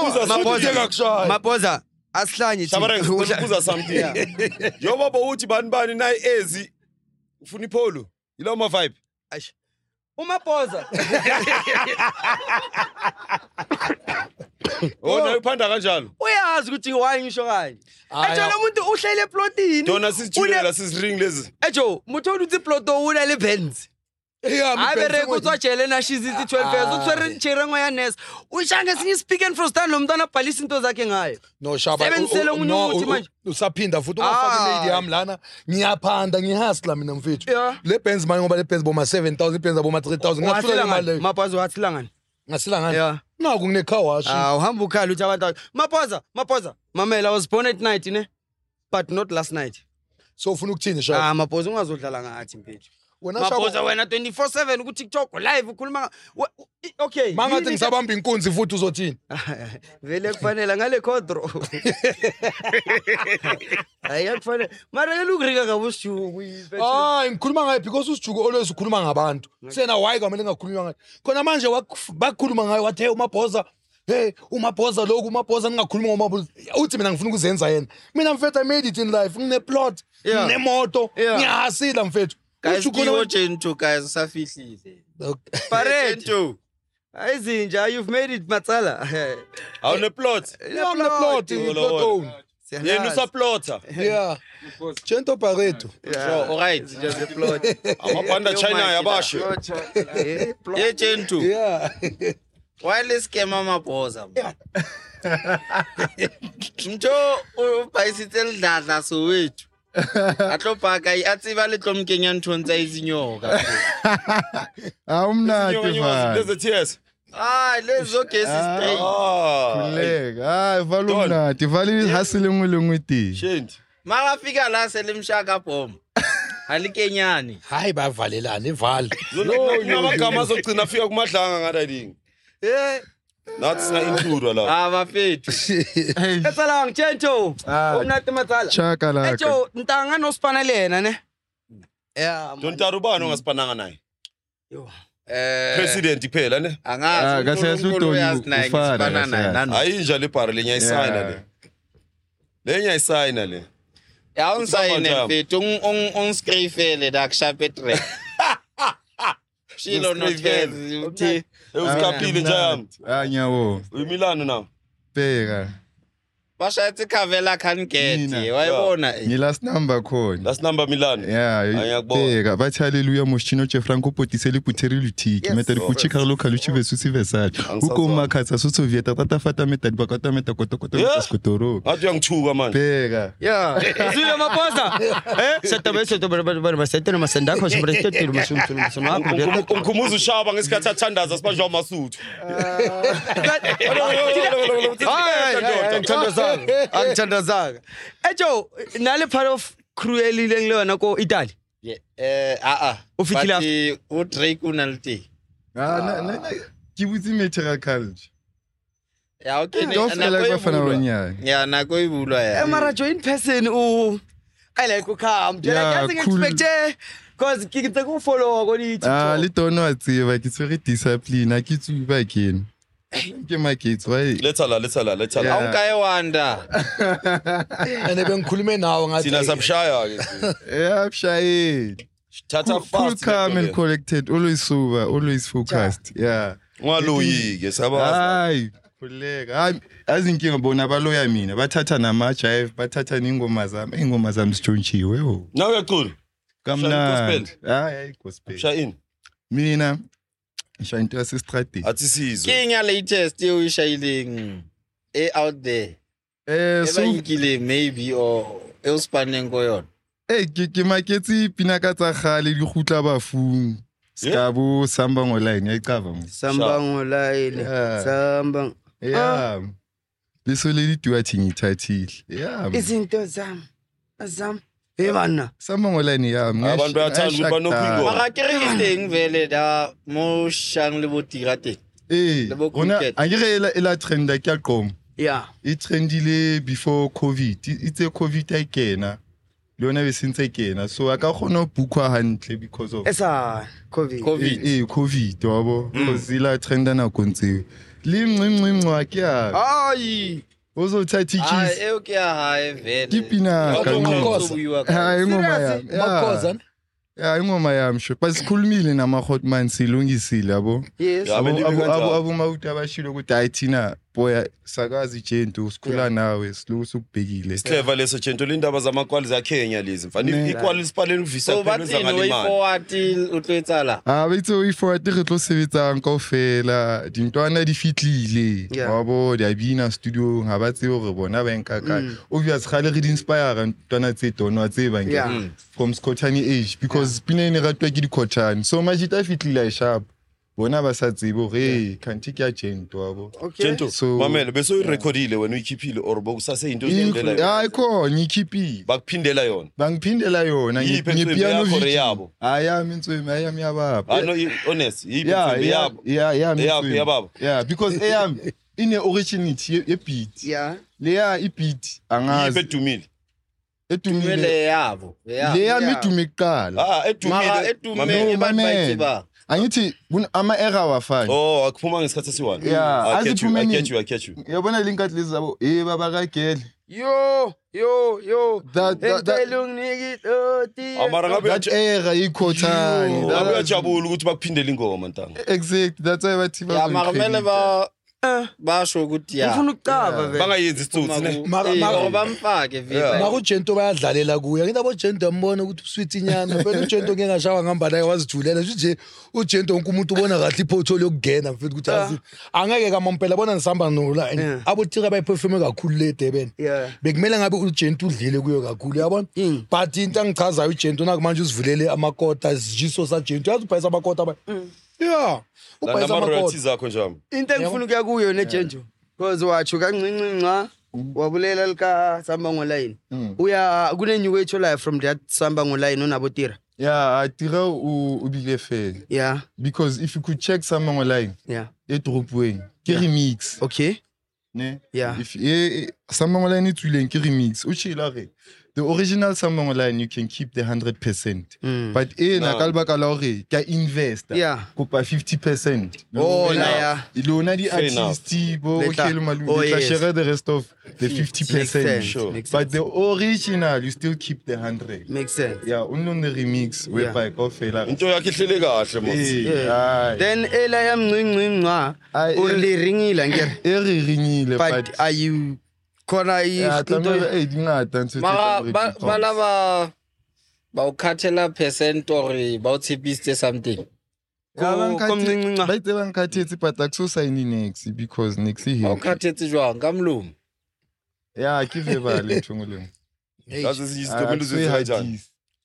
mabhoza mabhoza asihlanye thi Shabarengs ukubuza something yo baba uthi bani bani nayi ezi ufuna ipholo yilo ma vibe ash umabhoza wona uphanda kanjalo uyazi ukuthi why ngisho kanje ejo lo muntu uhlele eplotini dona sisithulela sisiring lezi ejo muthola ukuthi iplot una le Benz yeah abere kutswajele na shizithi twelve years utswere nchere ngoya nes ushange sinye speak and from stand lo mntwana abhalisa into zakhe ngayo no shaba sebenzisele umunye umuntu manje usaphinda futhi ungafaka imedi yami lana ngiyaphanda ngihustla mina mfethu le Benz manje ngoba le Benz boma seven thousand ibenza boma three thousand ngafuna imali maphazo wathila ngani ngasila ngani naku kune car wash ah uhamba ukhala uthi abantu maphaza maphaza mamela I was born at night ne but not last night so ufuna ukuthini shaba ah maphaza ungazodlala ngathi mfethu wena maphoza wena twenty-four seven ku TikTok live ukhuluma okay mangathi ngisabamba inkunzi futhi uzothini vele kufanele ngale khodro ayakufanele mara yelukrika kabusijuku ah ngikhuluma ngayo because usijuku always ukhuluma ngabantu sena why kwamele ngakhuluma ngayo khona manje bakhuluma ngayo wathi hey umabhoza hey umabhoza lokhu umabhoza ningakhuluma ngomabhoza uthi mina ngifuna ukuzenza yena mina mfethu I made it in life ngine plot ngine moto ngiyahasila mfethu guys kiwo Gento guys usafihlile Pareto ayizinja you've made it matsala awune plot awune plot plot yena usaplotter yeah Gento Pareto so all right just a plot amabhanda China yabasho ye Gento yeah why scam amabhoza mtho ubhayisikele dladla so wethu atlopaka atsiba le tlomkenya nthonza izinyoka awumnati man lezi tears Ah, lezo gesi straight. Ah. Khuleka. Hayi vala Don. umnati, vala ihasile ngolengwe ti. Shent. Makafika la selimshaka bomb. Alikenyani. hayi bayavalelana ivale Ngamagama azogcina afika kumadlanga ngadading. Eh, Nathi singa include la. Ah, bafethu. etsalang Chento. Umnati matsala. Chaka la. Ejo, ntanga no spanelena ne. Yeah. Don't tarubano ngasipananga naye. Yo. Eh, President iphela ne. Ah, angazi kahle uNkulunkulu uDoni uyasinaye ufana ngisibana naye kahle. nani. Ayinja le bar lenya isayina le. Lenya isayina le. Ya unsayine Sama mfethu un un skrifele da kushape track. Shilo not vezi uthi Euskapile njayam. Ah nyawo. Uyimilano now. Bheka. bashathi khavela can get Mina. wayibona Ngi last number khona. Last number Milano. Yeah, Ngiyakubona. bheka bathi haleluya moschino che Franco Potiseli putheri lutiki meta di fuchi Carlo Calucci versus Versace. Ukoma khatsa so Soviet tata fata meta di bakata meta koto koto Yeah. skotoro. Athi uyangithuka manje. Bheka. Yeah. Zule maposa. Eh, setabe setabe bari basete no masenda kho sibrete tiro masumthu masumaphi. Umkhumuza ushaba ngesikhathi athandaza sibanje wamasuthu. Hayi, ngithandazaka. Angithandazaka. Ejo, nale part of cruelly lengilona ko Italy. Yeah, eh ah ah Ufikile But u Drake unalti Ah na na ke butsi material culture. ya okay ne Don't feel like bafana banyana. ya nako ibulwa ya Emarajo in person u I like ukam. Yeah, Yeah, I cool. expect cause ke ntse go follow go di Ah le TikTok. tono a tseba ke tsere discipline a ke tsuba kene. Ke maketsi why Letha la letha la letha la. awukaye wanda ene bengikhulume nawe ngathi Thina samshaya ke. yeah shaye. Thatha Cool, cool, fast. calm and collected, always sober, always focused. Yeah. Ngaloyi ke sabaza. Hayi, khuleka. Hayi, azinkinga bona baloya mina. Bathatha nama jive, bathatha ningoma zami. Ingoma zami sitshontshiwe yo. Nawe uyacula. Kamnandi. gospel. Hayi, gospel. Shayini. Mina ngisha into yasestradini. Athi sizwe. king ya latest uyishayileng e out there Eh so ebayikile maybe or euspaneng ko yona eh ke ke maketsi pinaka tsa khale di khutla bafung. Skabo samba online ya icava mo. Samba ngolaile. Yeah. Samba. Yeah. Leso le ditwa thinyithathile. Yeah. Izinto zami. Azam. Hey man. Samba online ya. Abantu bayathanda ukuthi banophingwa. mara ke re teng vele da mo shang le botira teng Eh, Le bo ona cricket. akere ela ela trend ya qom. Yeah. I trendile before COVID. It's a COVID I kena. Leona be sentse kena. So aka khona bookwa hantle because of Esa COVID. COVID eh eh, COVID wabo. Because ila trenda na kontse. Le mncimcimwa ke ya. Ai. Uzothatha ah ikis. e okay hayi vele Kipina Makosa. hayi ngoma ya. makhoza Ya ingoma yami sho. Basikhulumile nama hotman silungisile yabo. Yes. Yeah. Abo Abelimi abo kanjalo. abo abo mawuthi abashilo ukuthi hayi thina boya sakazi Jento sikhula nawe siluku sukubhekile. Clever leso Jento lindaba zamakwali za Kenya lezi. Mfana Ne. ikwali sipaleni uvisa so phela bathini uzakala way imali. forward o tlo etsala Ah betso o forward re tlo sebetsang kaofela dintwana di fitlile Yeah. wabo di abina studio ha ba tsebe hore bona ba enka ka obvious khale re di inspire ntwana tse tono tse ba Yeah. nke from Scotani age because pina ne ratwa ke di Cotton so majita fitlile sharp bona ba sa tsebe hore kanti ke ya Jento wabo Okay. Jento. So- Mamela bese uyirecordile wena uyikhiphile or bokusase into ezindlela yona. hayi khona ikhipi Bakuphindela yona. bangiphindela yona Yiphi ngi entswembi piano yakho re video yabo? ayami inswemi ayami yababa Ah no honest. Yipi yeah entswembi yeah yabo. yeah yeah Eyabo, mitswemi. yababa. Yeah because eyami ine originality ye ye beat Yeah. leya i beat Yipi angazi edumile. edumile kumele yabo yeah leya Yeah. midume kuqala Ah mara edumile. edume No, abantu mamela. bayitsiba angithi kun- ama era wafana Oh akuphuma ngesikhathi esiwani. Yeah, I get you, I aziphumeni- get you, I get you. yabona linkathi lezi zabo eh baba kagele Yo, yo, yo. That- that- that- Empelung nigit oti. Amara ngabe that era ikhotani ngabe uyajabula ukuthi bakuphindele ingoma ntanga. exact that's why bathi ya mara kumele ba basho ukuthi ya Ufuna ukucaba vele. Bangayenzi isitsotsi ne. Mara- mara- bamfake vile makujento bayadlalela kuye ngithi abojento ambona ukuthi usweet nyana phela ujento ngeke ngashawa ngamba naye wazijulela nje ujento wonke umuntu ubona kahle iportfolio yokugena mfethu ukuthi azi angeke kamampela bona nisamba nola Yeah. abotira bayiperforme kakhulu le Durban Yeah. bekumele ngabe ujento udlile kuyo kakhulu yabona Mm. but into angichazayo ujento nakumanje uzivulele amakota jiso sa jento yazi ubhayisa amakota ba yeah ubhayisa amakhono royalties zakho njalo. into engifuna ukuya kuyo nejenjo because wacho kancinci nca wabulela lika samba ngoline uya kunenyuko etholayo from that samba ngoline onabotira. Yeah, Tira ou ou bile fair. Yeah. Because if you could check some online, Yeah. it drop way. Ki remix. Okay. Ne? Yeah. If eh some online it will ki remix. Uchi la re. The original Samba Online you can keep the one hundred percent. Mm. But eh na kalba kalore ka invest. Yeah. Kopa fifty percent. Oh la ya. Ilona di artisti bo okelo malu la share the rest of the fifty percent. Sure. But the original you still keep the one hundred. Makes sense. Yeah, unon the remix we Yeah. by ofela. Into yakhe ihlele kahle mos. Yeah. Then ela yam ncinci nca Aye, uliringile ngere. Eri ringile But but are you khona yeah, into tamela eh dingata ntse Mara ba bana ba ba ukhathela percent or ba utshepisitse something. komncinci nca. ba itse ba nkhathetse but akuso sign next because next Ba here. ukhathetse jwang ka mlomo. Yeah, ke veba le ntongoleng. Yazi izidomelo zethu kanjani.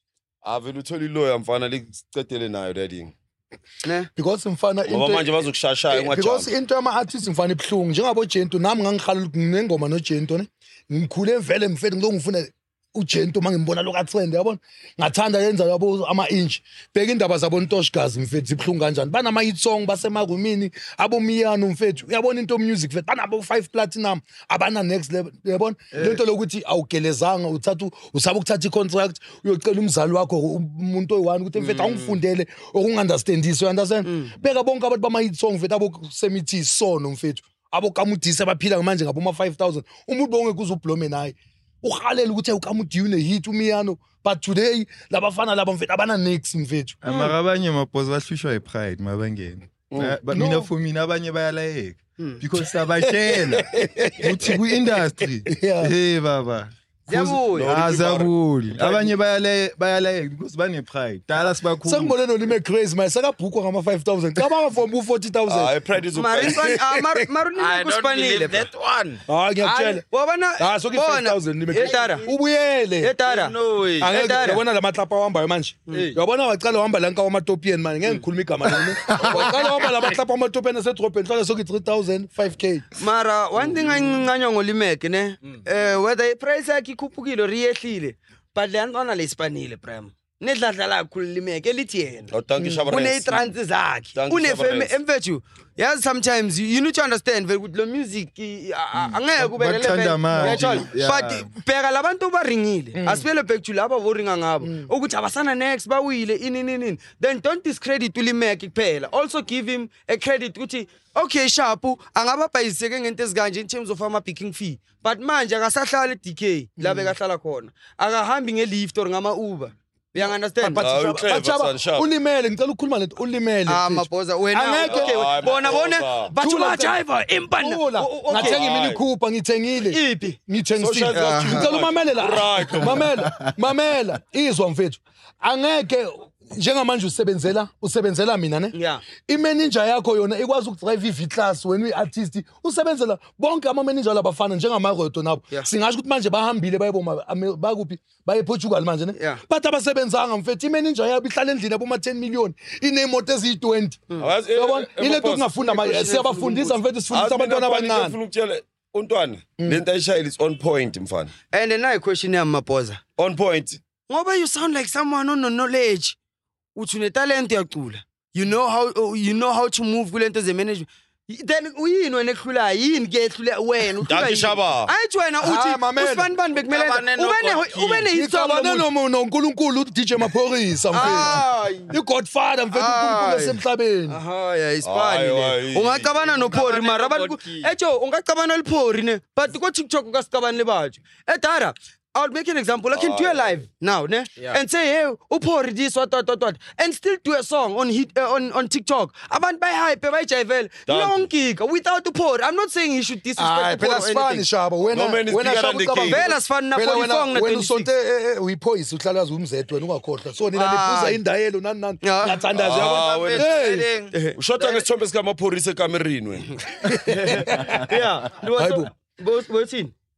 Avela uthola iloya mfana licedele nayo dading. Ne? because mfana Ngoba manje bazokushashaya because ngajama. into ama artists ngifana ibhlungu njengabo Jento nami ngangikhala nengoma no Jento ne ngikhule vele mfethu ngizongifuna uJento mangimbona lokathende yabona ngathanda yenza yabo ama inch bheka indaba zabo Ntoshikazi mfethu ibhlungu kanjani banama hit song basemarumini abo Miyano mfethu uyabona into music mfethu banabo five platinum abana next level yabona lento lokuthi awugelezanga uthatha usaba ukuthatha icontract uyocela umzali wakho umuntu oyi-one ukuthi mfethu angifundele okungunderstandiswa understand bheka bonke abantu bama hit song mfethu abo semithi sono mfethu abo kamudisi abaphila manje ngabo ma five thousand umuntu bongeke uzublome naye ukhalela ukuthi ukamudi une hit uMiyano but today labafana laba mfethu abana next mfethu Mara abanye mapose bahlushwa epride mabangene. Ba mina for mina abanye bayalayeka because sabashela uthi ku industry. Yeah. Hey baba. Ziyabuya. Ah zabuli. Abanye bayale bayale because bane pride. Dala sibakhulu. sengibone nolime crazy manje sakabhukwa ngama five thousand cabanga for bu forty thousand Ah, pride is Marispan ah mar I maruni don't kuspanile. believe that one. ah ngiyakutshela Wabona ah so ke five thousand lime Etara. ubuyele Etara. No way. angeke Etara. yabona lamahlapa wambayo manje uyabona wacala uhamba la nka wamatopian manje ngeke ngikhuluma igama lami wacala uhamba lamahlapa wamatopian esedropeni hlala soki three thousand five k Mara one thing angincanywa ngolimeke ne eh whether i price yakhe ikhuphukile or iyehlile but le ntwana lespanile prem nedladlala kakhulu limeke elithi yena Awutanki une shabarens. trans zakhe Thank une you, fame Shabarens. emfethu yazi sometimes you, you need to understand very good lo music i- a- a- angeke kube le Bathanda level manje, uyathola yeah. but bheka labantu baringile asibele back to laba boringa ngabo ukuthi abasana next bawile ini ini ini then don't discredit ulimeke kuphela also give him a credit ukuthi okay sharp angaba bhayiseke ngento ezikanje in terms of ama picking fee but manje akasahlala e-D K la bekahlala khona akahambi ngelift or ngama Uber uyangunderstand Ah, uclever, son, sharp. ulimele ngicela ukukhuluma lento ulimele ah mfethu. maboza wena Angeke. okay Hayi, bona bona Mapoza. bathu Thula, bajiva impanda Thula. O- o- okay. ngathenga Hayi. imini Cooper ngithengile Iphi? ngithengisile Social justice. ngicela umamele la Right. mamela mamela izwa mfethu angeke njengamanje usebenzela usebenzela mina ne Yeah. imanager yakho yona ikwazi ukudrive i-V class wena uyi-artist usebenzela bonke ama-manager labafana njengamaroto nabo Yeah. singasho ukuthi manje bahambile bayeboma bakuphi baye Portugal manje ne Yeah. but abasebenzanga mfethu imanager yabo ihlala endlini aboma ten million inemoto eziyi-twenty Awazi, eh, yabona eh, ile nto Maposa. kungafunda manje siyabafundisa mfethu sifundisa abantwana abancane Ngifuna ukutshela untwana lento ayishayile is on point mfana. And then I question yami maboza On point. ngoba you sound like someone on knowledge uthi une talent yacula you know how oh, you know how to move kulento ze management then uyini wena ekhula yini ke ehlule wena ukhula Dankie, Shaba. ayithi wena uthi Ah, mamela. usibani bani bekumele Kabane no ubene God ubene ngicabane hisongo nomu- noNkulunkulu uDJ Maphorisa Hayi. mfethu iGodfather mfethu uNkulunkulu Hayi. esemhlabeni aha ya isipani Hayi, le hayi. ungacabana nophori Kabane mara no abantu God key. ejo ungacabana liphori ne but ko TikTok ukasicabani lebathu edara I'll make an example. I can do a live now, ne? Yeah. And say, hey, upori this, what, what, what, what, and still do a song on hit uh, on on TikTok. Abantu by hype, by Jivel, long gig without upori. I'm not saying he should hayi disrespect phela upori or sifani anything. shaba wena No man is wena bigger shaba than the ucabanga- king. Vela sifani na Phela forty wena song na wena twenty-six. usonte eh, eh, uyiphoyisa uhlala umzedwe ungakhohlwa so nina Ah. niphuza indayelo nani nani Yeah. ngiyathandaza Ah, yabona wena. hey Ushota ngesithombe sika Maphorisa ekamerini wena. Yeah. Hayibo. Both both in.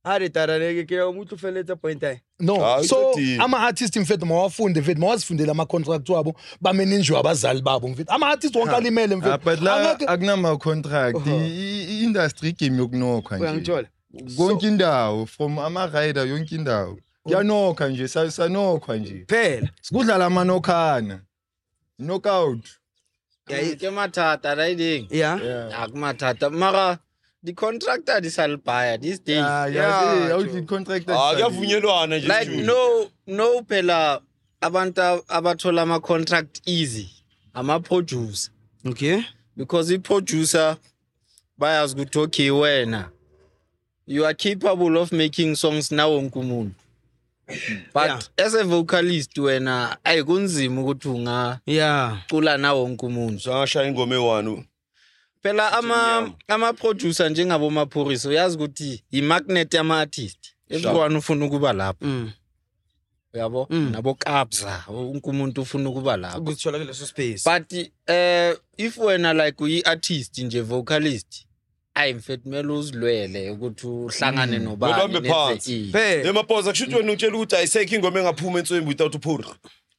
Hari tarareke ke umuntu ufelethe point ay. No, Ah, so uqedile. ama-artist mfethu mawafunde mfethu mawazifundela ama-contract wabo bameninjwe abazali babo mfethu ama-artist wonke alimele Ah, mfethu but la Angeke- akunama-contract i-industry igame yokunokha nje Uyangithola? konke indawo from ama-rider yonke indawo kuyanokha nje sa- sanokhwa nje Phela. sikudlala amanokhana knockout ke mathata riding Yeah. akumathata mara di-contractor di salibhaya these days contract Ah kuyavunyelwana nje. like no no phela abantu abathola ama-contract easy ama-producer Okay. because i-producer bayazi ukuthi okay wena you are capable of making songs na wonke umuntu but Yeah. as a vocalist wena ayikunzima ukuthi ungacula Yeah. na wonke umuntu Sangashaya ingoma ewanu. phela ama ama producer njengabo maphorisa uyazi ukuthi i-magnet yama-artist everyone ufuna ukuba lapho Mm. uyabo nabo kabza wonke umuntu ufuna ukuba lapho Ukuthola leso space. but eh if wena like uyi-artist nje vocalist ayi mfethu kumele uzilwele ukuthi uhlangane nobani Ubambe nenze phansi. i- Phela. Emapoza kushuthi wena ungitshela ukuthi ayisekho ingoma engaphuma entsweni without uphuri.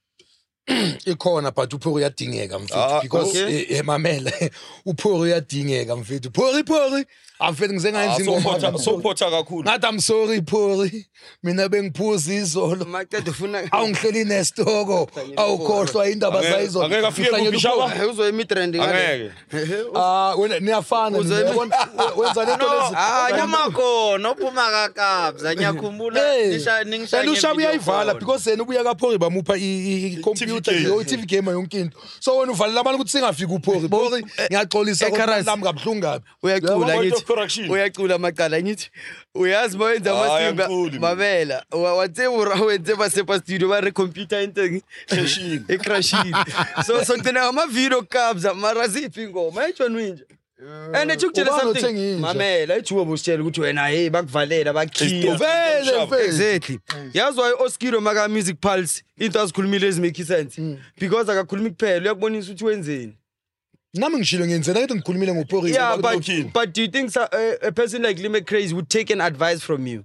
ikhona but uphori uyadingeka mfethu Ah, because okay. eh, eh, mamela uphori uyadingeka mfethu phori phori amfethu ngize ngayenza ingoma Sopota sopota kakhulu. ngathi I'm sorry phori mina bengiphuza izolo Maqeda ufuna awungihleli nestoko awukhohlwa indaba Angeke- zayizolo angeke afike Ngihlanyela kuphi, Shaba? uphori. uzoya emitrend Angeke. ah wena niyafana Uzoyime- niyabona wenza lento no lezi ah nyama khona uphuma kakabza ngiyakhumbula nisha and ningishaya ushaba uyayivala because yena ubuya kaphori bamupha i-computer T V game. yo i-T V game yonke into so wena uvalela abantu ukuthi singafiki uphori phori ngiyaxolisa Ekharas. lami kabuhlungu kabi uyacula Point of ngithi correction. uyacula amaqala ngithi uyazi bawenza Ah, amasimba yangiculi. mabela wathe ura wenze basepa studio ba recomputer into Crashile. ecrashile so so ngina ama video kabza mara ziphi ingoma ayitshona winje and echukutshela Ubani something othenga inja? mamela ijuwa bositshela ukuthi wena hey bakuvalela bakhiya vele vele exactly yazi why Oskiro maka Music Pulse into azikhulumile ezimake sense because akakhulumi kuphela uyakubonisa ukuthi wenzeni. nami ngishilo ngiyenzela ukuthi ngikhulumile ngophori Yeah, but, but do you think so, uh, a person like Limit Crazy would take an advice from you?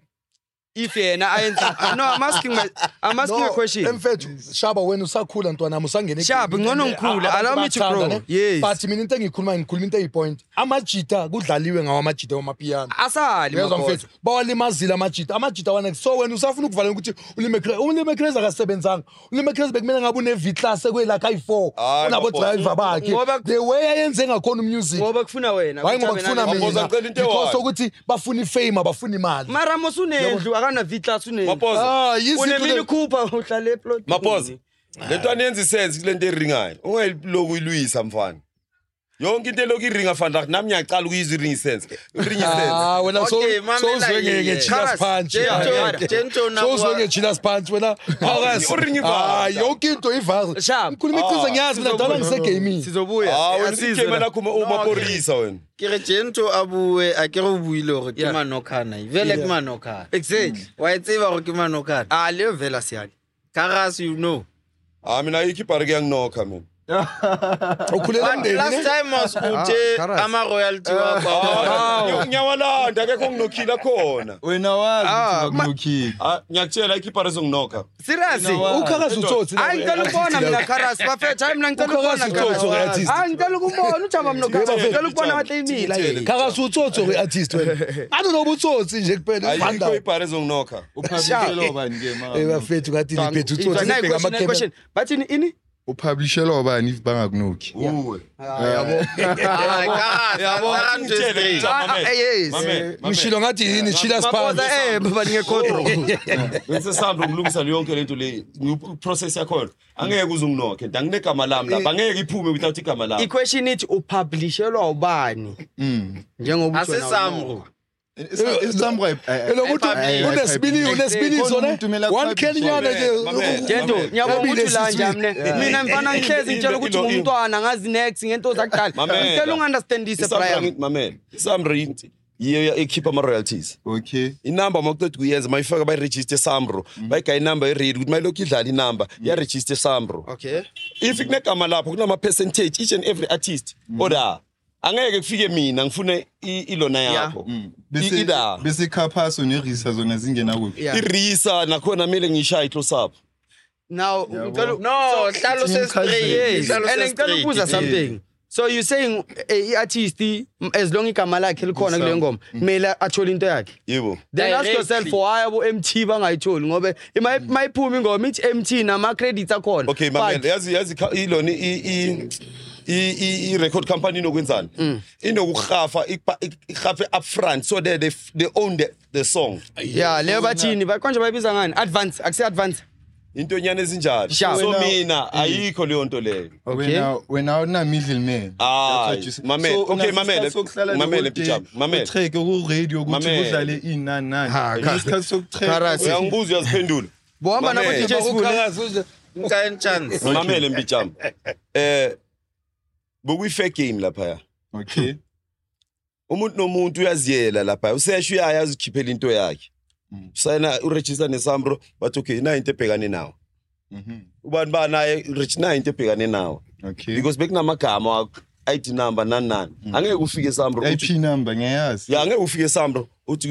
If yena ayenza no, I'm asking my, I'm asking a question. Emfethu Shaba wena usakhula ntwanami usangene Shaba, ngcono ngikhule, allow me to grow. Yes. but mina into engikhuluma ngikhuluma into eyipoint amajita kudlaliwe ngawo amajita wamapiano Asali uyezwa mfowethu. mfethu bawalimazile amajita amajita wana so wena usafuna ukuvala ukuthi ulime crazy ulime crazy akasebenzanga ulime crazy bekumele ngabe une V class ekwela kai four Hayi, unabo baba. driver bakhe Ngoba- the way ayenze ngakhona music Ngoba kufuna wena. hayi ngoba ukuthi kufuna abe Mapoza mina ngicela into because eyi-one. ukuthi bafuna ifame abafuna imali Mara mosunendlu akana V class une. Mapoza. ah yizi Une mini Cooper uhlala eplot. Mapoza. Lento aniyenza sense kulento eringayo. Ungeloku uyilwisa mfana. Yonke into eloku iringa fana nami ngiyacala ukuyizwa iringa sense. Iringa sense. ah wena so Okay, so mamela uzwe yini. ngeke chilas Karas, punch Jento- Jento na so uzwe kwa- ngeke chilas punch wena Karas. uringi ah vala. yonke into ivala Sharp. ngikhuluma iqiza ngiyazi mina dala ngisegaming Sizobuya. Ah wena Asizwe igame la. lakho umaporisa wena. ke re jento a bue a ke re o buile gore ke Yeah. manokhana vele ke manokhana Exactly. wa e tseba gore ke manokhana Ah le vela siyani. karas you know Ah mina ikhipara kuyanginokha mina. ukhulela but mndeni last ne? time was uthe Karas. ama royalty wakho Ah ngiyawalanda akekho nginokhila khona. wena wazi Ah, ukuthi ma- bakunokhile Ah ngiyakutshela ikhipara ezonginokha. Serious? ukhakaza utsotsi Hayi ngicela ukubona mina Karas bafethu hayi mina ngicela ukubona Ukhakaza utsotsi Karas. we-artist. Hayi ngicela ukubona ujama mno Karas Ngitshele, ngicela ukubona ngitshele, ngathi imila ngitshele. yini. Karas utsotsi we-artist wena athi noba utsotsi nje kuphela Ayikho ivanda ikhipara ezonginokha. upublishelwa ubani ke eh mama bafethu ngathi liphethe utsotsi Ina nibheka question, ina ama-camera question. Bathi ini ini? upublishelwa ubani if bangakunokhi Uwe. ngishilo ngathi yini chilas punch Mapoza eh baba ningekhotro. Bese sihamba ngilungisa yonke lento le process yakho. Angeke uze unginokhe. Anginegama lami lapha. Angeke iphume without igama lami. I-question ithi upublishelwa ubani? Njengoba uthi wena asesamro isamra elokuthi unesibili unesibili zone one kenyana nje Jento, ngiyabonga Yabile ukuthi la sisi. nje mne. Mina mfana ngihlezi ngitshela ukuthi ngumntwana ngazi next ngento zakudala. Mamela. Ngicela ungunderstandise Brian. Mamela. Isamro yinti yiyo ekhipha ama royalties. okay Inamba makuqeda kuyenza mayifaka bay register Samro. Bayigaya inamba eread ukuthi mayilokhu idlala inamba ya register Samro. Okay. If kunegama lapho kunama percentage each and every artist order angeke kufike mina ngifune ilona yakho bese ida bese Kaphaso neRisa zona zingena kuphi Yeah. irisa nakhona mele ngishaya close up Now, ngicela- No, hlalo Team se-straight. yes, Hlalo and ngicela se-straight. ukubuza something. So you saying eh, i-artist as long igama lakhe likhona kule ngoma kumele athole into yakhe. yebo Then ask Directly. yourself why abo M T bangayitholi ngoba ima mayiphuma ingoma ithi M T nama credits akhona. okay But- mamela yazi yazi kha- ilona i i i i record company inokwenzana inokuhafa ikhafe up front so that they they own the, the song Yeah, leyo bathini bakonje bayibiza ngani? Advance, akuse advance. into nyane ezinjalo Sharp. so Wena- mina ayikho leyo nto leyo wena wena una middleman Ah, mamela. Okay, mamela. Mamela, Picham. Mamela. utreke ku radio ukuthi Mamela. kudlale inani nani Ha, ka- isikhathi sokutreka Karasi. uyangibuza uyaziphendula Bohamba nabo Mamela. D J Sibule. Ngicela chance. mamele mbijama eh bokuyi-fair game lapha okay umuntu nomuntu uyaziyela lapha usesho uyayazi ukhiphela into yakhe usayina uregister nesambro but okay na into ebhekane nawo mhm ubani ba naye register into ebhekane nawo okay because bekunamagama wakho I D number nani nani angeke ufike esambro I P number ngiyazi ya angeke ufike esambro uthi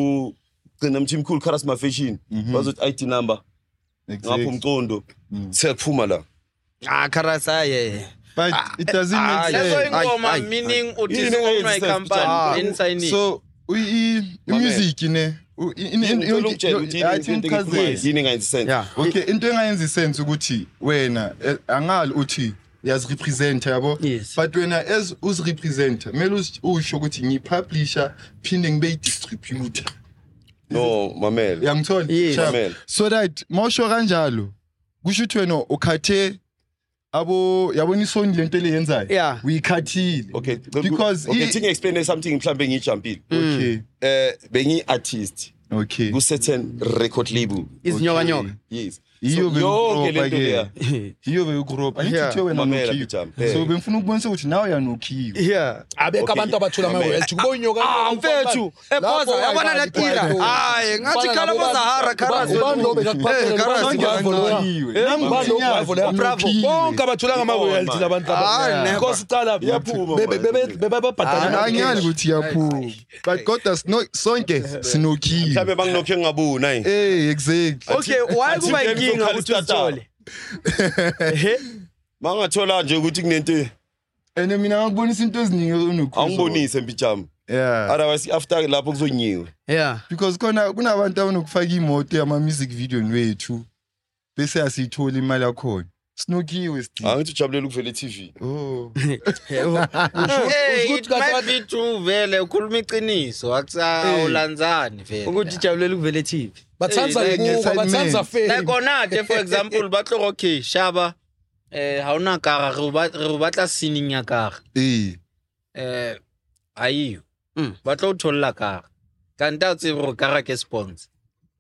ugcina mthimkhulu Karasma Fashion bazothi I D number ngapha umcondo siyaphuma la Ah, Karasa yeah. but it doesn't ah, make Lezo sense ingoma Ay, ay, meaning uthi Yini sikhuluma engayenzi sense, icompany Picham? inside. so i music ne u- i- in- in- Ngicela ukutshela ukuthi I yini think into engiyikhulumayo, kaze yini engayenzi sense Yeah. okay into engayenzi sense ukuthi wena eh, angali uthi yazi represent yabo Yes. but wena as us represent mele us- usho ukuthi ngipublisher phinde ngibe distributor no mamela yangithola Yes. Sharp. Mamela. so that mawusho kanjalo kusho ukuthi wena ukhathe abo yabona isoni lento leyenzayo Yeah. uyikhathile okay because okay i- think explain something mhlambe ngijumpile okay eh bengi artist okay ku certain record label Izinyoka nyoka. yes iyo So, yonke bekuropa lento leya ke iyo bekuropa Yeah. angithi wena Mamela, nokhiwe Picham. Eh. so bengifuna ukubonisa ukuthi nawe yanokhiwe Yeah. abekho Okay. abantu abathola Mamela. ama-royalty kuba unyoka Ah, mfethu, ePhoza yabona latira. Hayi, ngathi khala boZahara Karasi. ubani lo bekakuphathela Eh, Karasi, ubani Bravo, lo- Nami ubani lo- ngiyazi, Bravo, lo- Bravo. bonke abathola ngama-royalty man. labantu laba. Ah, never. Because cala Iyaphuma, be- man. be- be- bebabhadala Ah, angiyazi ukuthi yaphuma but kodwa sino- sonke sinokhiwe mhlambe banginokhe ngabuna eh eh exactly Okay, why Until kuba then inkinga uzokhala ukuthi isitata. uzithole? Ehe. mangathola nje ukuthi kunento and mina ngakubonisa into eziningi onokhuzo awungibonise mbijama yeah otherwise after lapho kuzonyiwe Yeah. because khona kunabantu abanokufaka imoto yama music video wethu bese asiyithola imali yakhona sinokhiwe still angithi ujabulela ukuvela e-T V oh Hey, ukuthi it might kahle- be true vele ukhuluma iqiniso akusawulanzani vele. Ukuthi jabulela ukuvela e-T V. bathanza Eh, kuba excitement. bathanza fame Like onate for example ba tlo okay shaba eh ha ona kara re ba re batla sining ya kara eh eh ayiyo Mm. ba tlo tholla kara kanta tse go kara ke sponsor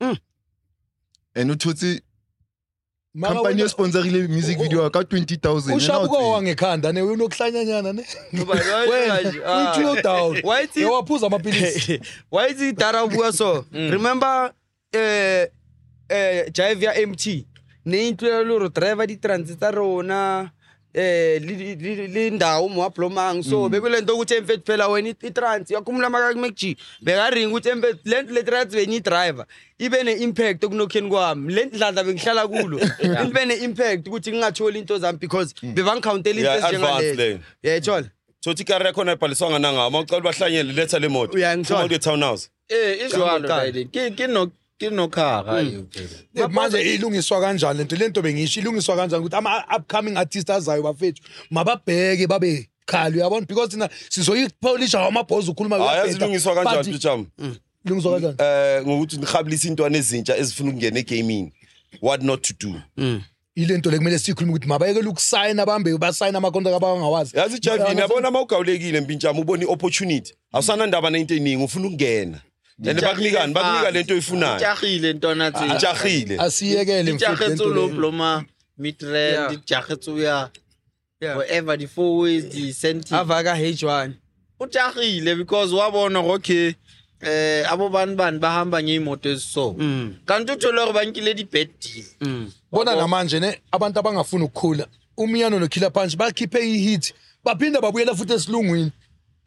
and uthotsi Mara company wena- sponsorile music video ka twenty thousand ushabuka wangekhanda ne unokuhlanyanyana ne wena Ah. uyi-slow down Why is it- waphuza amapilisi Why is it Dara bua so? Remember eh eh Jive ya M T. Ne intlo lo driver di transit tsa rona eh li li li ndawo mo aplomang so bekule nto ukuthi emfethu phela wena i trans yakumula maka ku Macg beka ring ukuthi emfethu lento le trans beni driver ibe ne impact okunokheni kwami le ndladla bengihlala kulo ibe ne impact ukuthi ngingatholi into zami because bebangicountela into Yeah, advance ezinjengalezo leyo. yeah thola so thi ikari yakhona ibhaliswanga nangama ucela bahlanyele letha le moto Uyangithola. Phuma kuye townhouse eh izwalo Kama dai ke ke no ke no kara ayo phela manje ilungiswa kanjani lento lento bengisho ilungiswa kanjani ukuthi ama upcoming artists azayo bafethu mababheke babe khali uyabona because thina sizoyipolisha amabhozi ukhuluma hayi azilungiswa kanjani But- Picham ilungiswa kanjani eh ngokuthi ngihabulisa intwana ezintsha ezifuna ukungena egaming what not to do ilento lekumele sikhuluma ukuthi mabayekele ukusayina bambe basayina ama-contract abangawazi yazi Javini yabona mawugawulekile mpintshama ubona i-opportunity awusana ndaba nento eningi ufuna ukungena and bakunikani bakunika lento oyifunayo Jahile ntona tse ijahile asiyekele mfethu Jahetse lento lo le. ploma mitrend jahetse ya yeah whatever the four ways the senti avaka H one ujahile because wabona okay eh abo bani bani bahamba ngeimoto eziso kanti uthola gore bankile di bad deal bona namanje ne abantu abangafuna ukukhula umiyano noKiller Punch bakhiphe ihit baphinda babuyela futhi esilungwini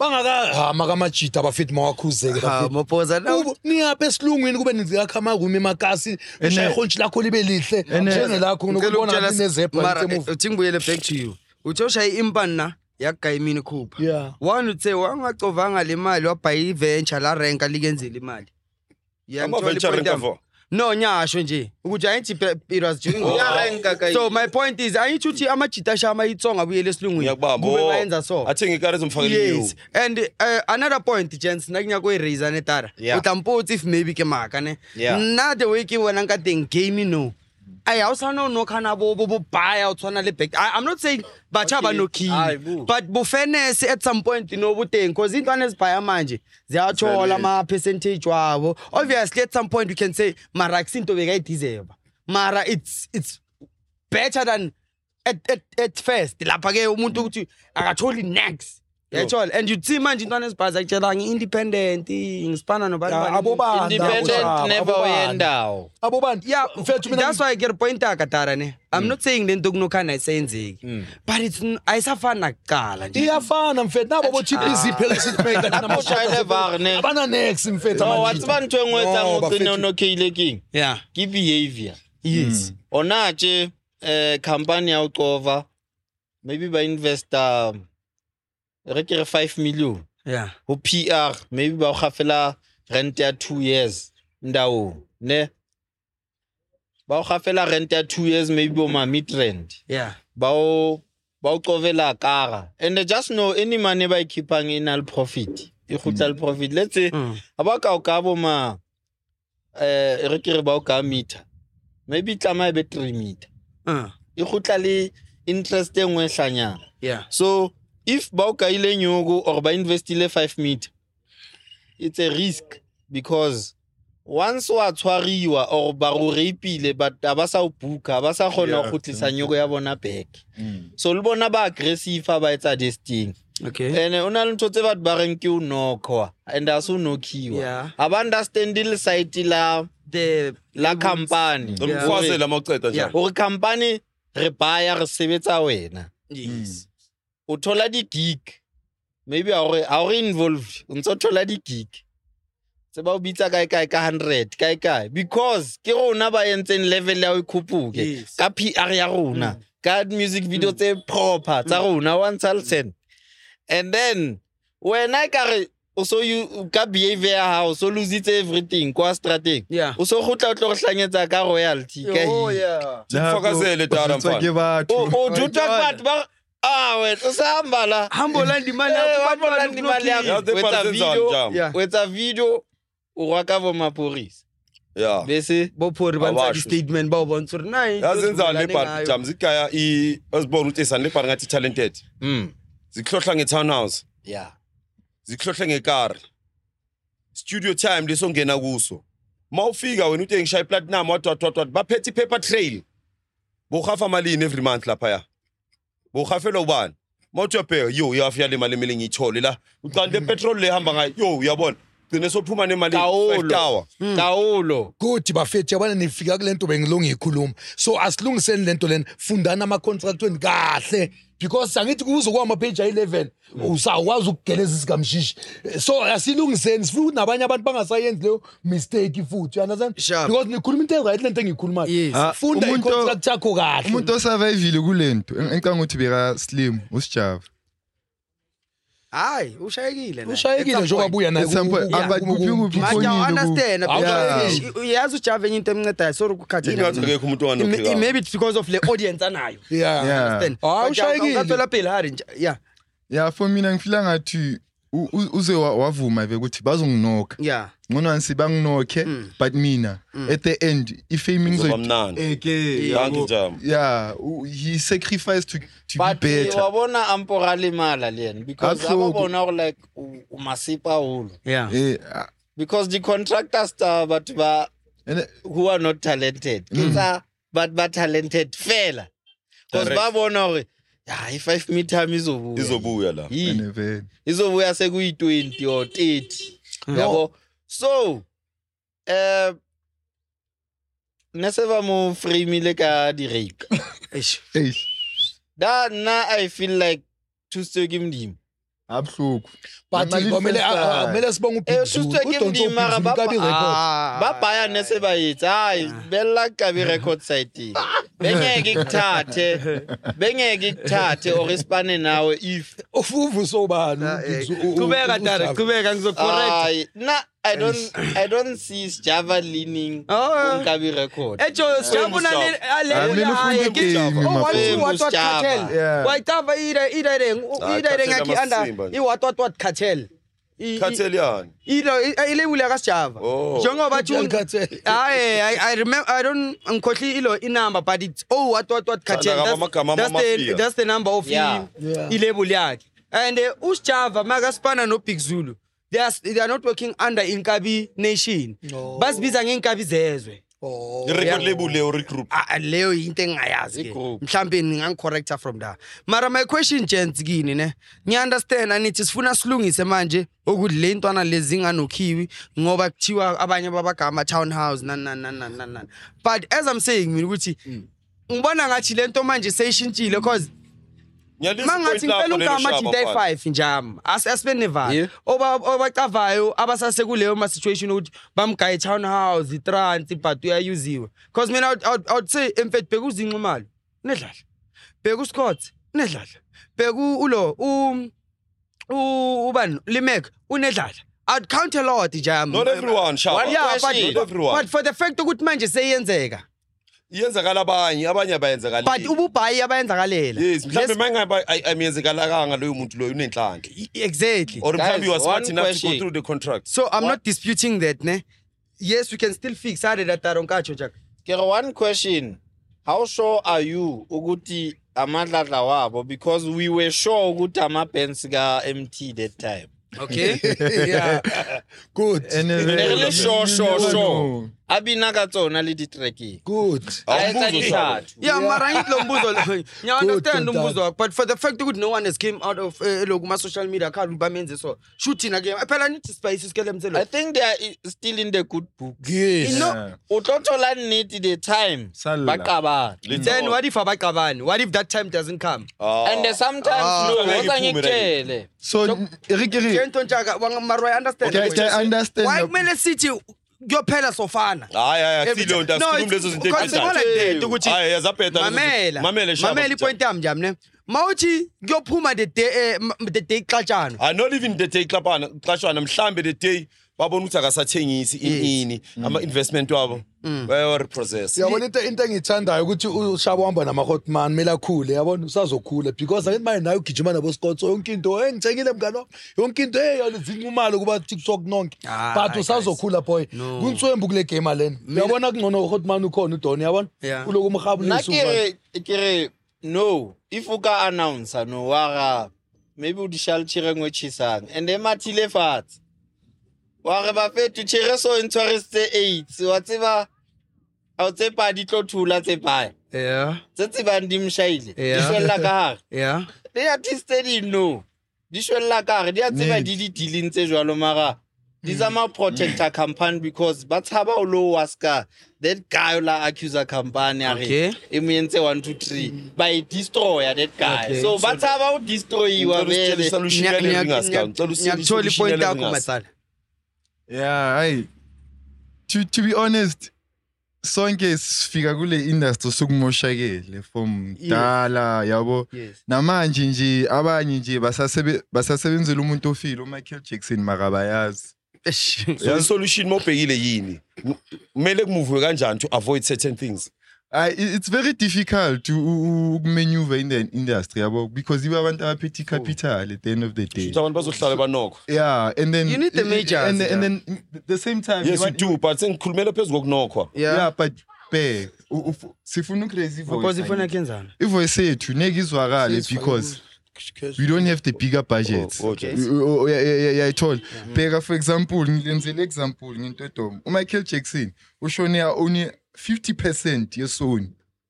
bangaka ha makamajita abafit mawakhuzeke Ha mopoza la niyapha esilungwini kube niziyakha amaroom emakasi ushaya khonchi lakho libe lihle njengelakho kunokubona ngathi nezebha emuva uthi ngibuyele back to you uthi ushaya impani na yakugayimini khupha yeah one uthe wangacovanga le mali wabhayi iventure la rank alikenzela imali Ama-venture no nyasho nje ukuthi ayithi it was during Uyarenka so my point is ayithi uthi amajita shama itsonga buyele esilungwini kube bayenza so athenga ikari ezomfakela yes and uh, another point gents nakunya ko eraser netara utampotsi if maybe ke maka ne na the way ke wena nka teng game no I also know no kana bo bo buy out tshwana le back I'm not saying bacha ba no key but bo fairness at some point you know buteng because intwana ezibhaya manje ziyachola ama percentage wabo obviously at some point you can say mara kusinto bekayidizeba mara it's it's better than at at, at first lapha ke umuntu ukuthi akatholi next yachol and you see manje intwana ezibhaza akutshela ngi-independent ngisipana nobani abobanda independent never yendawo abobanda yeah that's why I get point akatara ne I'm not saying lento kunokhana isenzeki but it's ayisafana kuqala nje iyafana mfethu nabo bo cheap iziphela sitmake namashayine abana next mfethu no what's bantu engwetsa ngocina unokhile king yeah ki behavior yes onaje eh company ya uqova maybe ba investor re kere five million yeah ho P R maybe ba khafela rent ya two years ndawo ne ba khafela rent ya two years maybe bo ma mid rent yeah ba o ba o qovela kara and they just know any money ba keepang in al profit e khutla profit let's say aba ka o ka bo ma eh re kere ba o ka meter maybe tlama be three meter uh e khutla le interest engwe hlanya yeah so if ba o ka ile nyogo or ba investile five meter it's a risk because once wa tshwariwa or ba go reipile but ba sa o buka ba sa khona go tlisa nyogo ya bona back so le bona ba aggressive ba etsa desting okay and ona le ntotse batho ba reng ke o nokwa and aso nokiwa aba understand le site la the la company ngifasela mawuceda nje gore company re baya re sebetsa wena yes uthola di gig maybe are are involved untso thola di gig se ba o bitsa kae kae ka one hundred kae kae because ke rona ba yentseng level ya o ikhupuke ka P R ya rona ka music video tse proper tsa rona one thousand and then when I ka so you ka behavior how so lose it everything kwa strategy yeah so go tla tlo go hlanyetsa ka royalty ka oh yeah Fokazele tara mfana o o jutwa batho ba ah wena usahamba la hambola ndimali yakho hambola ndimali yakho wetsa video yeah wetsa video o rwa ka bo mapolisi yeah bese bophori ba ntsa statement ba bontsha re nayi yazenza le part jam zikaya I asibona ukuthi esani le part ngathi talented mm zikhohla nge townhouse yeah zikhohle ngekari studio time lesongena kuso mawufika wena uthi ngishaya platinum wathi wathi baphethe paper trail bo khafa malini every month lapha ya bo khafela ubani mawuthi uyabheka yo uyafika le mali emile ngiyithole la uqala le petrol le hamba ngayo yo uyabona gcine sophuma nemali five hour kawulo good bafethu yabona nifika kulento bengilunga ikhuluma so asilungiseni lento lena fundana ama contract weni kahle because angithi kuzokwama page eleven usakwazi ukugeleza isigamshishi so asilungiseni sifuna ukuthi nabanye abantu bangasayenzi leyo mistake futhi you understand because nikhuluma into right lento engiyikhuluma funda i-contract yakho kahle umuntu osurvive kulento engicanga ukuthi beka slim usijava hayi ushayekile na ushayekile njengoba buya naye akuphi kuphi I understand uyazi ujava enye into emncedayo sorry ukukhatha ingathi akekho umuntu wanophika maybe it's because of the audience anayo yeah understand ah ushayekile ukathola phela hari yeah yeah for mina ngifila ngathi uze wavuma ve ukuthi bazonginoka yeah ngona nsibanginokhe but mina at the end ifaming zo eke thank jam yeah he sacrificed to to be better but wabona amporale mala lena because ababona like umasipa holo yeah because the contractors but ba who are not talented kitsa but but talented fela because babona hore yeah i-five meter izobuya izobuya la izobuya sekuyi twenty or thirty yabo so eh neseva mo frame le ka di rake eish da na I feel like to stoke him dim Abuhlungu. But kumele kumele sibonge Eh, uBigzulu. shuthi ke Udonso mdimara uBigzulu kabi record. ba baya nese bayithi hayi bella kabi record site bengeke ikuthathe bengeke ikuthathe or isipane nawe if Ufuvu sobani uBigzulu. Kubeka tara, kubeka ngizo correct. Ay, na I don't I don't see Java leaning Oh. on kabi record Ejo siyabona le Amele ufuna igame, Oh, what mafowethu. what what cartel. Yeah. Wayitava ire ire reng, Ah, ire reng cartel akhi under amasimba nje. I what what what cartel. I- i- Cartel yani. Ilo ilebula kaSjava. Oh. Njengoba Cartel, thu cartel. I I I remember I don't ngikhohli ilo inumber but it's oh what what what cartel. Thanda That's, amagama that's the amafia. that's the number of Yeah. Yeah. ilebula yakhe. And uh, uSjava makaspana no Bigzulu. They are they are not working under Inkabi Nation. No. Basibiza ngeinkabi zezwe. Oh. The record label le regroup. Ah, leyo into engayazi ke Igroup. mhlambe ngingangicorrecta from there mara my question gents kini ne ngiya understand anithi sifuna silungise manje ukuthi le ntwana lezi nganokhiwi ngoba kuthiwa abanye babagama townhouse nan nan nan nan nan but as I'm saying mina ukuthi ngibona ngathi le nto manje seyishintshile because mangathi ngicela ugama G D five njami asibe neval Yeah. oba obacavayo abasase kuleyo ma situation ukuthi bamgaye townhouse itrans but uyayuziwe because mina I would- I would- I would say emfethu bheka uzinqa imali nedlala bheka uScott nedlala bheka u- ulo u u- ubani limek unedlala I'd count a lot jam Not everyone, Shaba. yeah but, question. Not everyone. but for the fact ukuthi manje seyenzeka Iyenzakala abanye, abanye abayenzakali. but ububhayi abayenzakalela Yes, mhlambe Let's- mangaba ayenzakalanga loyo muntu loyo unenhlanhla. exactly Or mhlambe Guys, you are smart one enough to go question. through the contract. So I'm not disputing that, ne? Yes, we can still fix that that Taronkacho Jack. Kere one question how sure are you ukuthi amadladla wabo because we were sure ukuthi ama-bands ka-M T that time Okay. Yeah. Good. And ne really sure sure sure no. abina ka tsona le di-tracking Good. a etsa Awumbuzo, dithathu Yeah, mara ngit lo mbuzo lo. Nya understand Good, umbuzo wakho, but for the fact ukuthi no one has came out of uh, lo kuma social media account bamenze so. Shooting again. Phela nithi spice isikele I mthelo. think they are i- still in the good book Yes. You know, Yeah. o tlo thola nnete the time Salla. ba qabana then what if abaqabani? What if that time doesn't come? Ah. and then sometimes Ah, no ngeke woza iphume ngikutshele So Eric Eric, Kento njaka mara I understand. okay, I understand. Why your- kumele sithi kuyophela sofana? Hayi hayi Every akusileyo nto time- No, asikhulumi it's- lezo zinto because it's more like that, ukuthi- Hayi yazaphetha lezo zinto. Mamela. Mamele Shaba. Mamela ipoint yami njami ne. Mawuthi kuyophuma the day eh, m- the day xatshana. I not even the day klapana xashwana mhlambe the day babona ukuthi akasathengisi ini ama investment wabo bayo reprocess. Yabona into into engithandayo ukuthi uShaba uhamba nama Hotman mela khule yabona usazokhula because angithi manje nayo ugijima nabo Scott so yonke into engithengile mngani wami yonke into hey yalizinqumalo kuba TikTok nonke Ah, but guys. usazokhula boy No. kuntswembu kule game lena uyabona kungcono Hotman ukhona udoni yabona Yeah. uloku nna umhabulisa kere kere no if o ka announcer no wara maybe o di shalchere ngwe chisang and then mathile fatshe wa re ba fetu chere so intshwaretse eight wa tseba a o tsepa di tlo thula tsepa Yeah. tse tsebang di mshaile di Yeah. shwella ka hare Yeah. di artiste di no di shwella ka hare di a tseba di di dealing tse jwalo mara di zama protector company because ba tshaba o lo waska that guy la accuser company are Okay. e mo entse one two three by destroyer that guy Okay. so ba tshaba o destroy wa vele Solution ya le ringaska. Ngiyakuthola ipoint yakho matsala. Yeah, I to to be honest, sonke sifika kule industry sokumoshakele from dala yabo. Yes. Namanje nje abanye nje basasebe basasebenzela umuntu ofile uMichael Jackson makabayazi. So the solution mobhekile yini? Kumele kumove kanjani to avoid certain things? I it's very difficult to maneuver in the industry yabo because you abantu abaphethe capital at the end of the day. Ukuthi abantu bazohlala banokho. Yeah, and then You need the majors, and, yeah. and then at the same time Yes you you want- do but sengikhulumela phezulu kokunokhwa. yeah, Yeah. but be sifuna crazy voice. Because ifuna kenzani? Ivoice yethu nekizwakale because we don't have the bigger budgets. Oh, okay. Oh, oh, yeah, yeah, yeah, yeah, I told. Bega, for example, ngilenzele example ngento Tom. uMichael Jackson ushone only fifty percent ye Sony.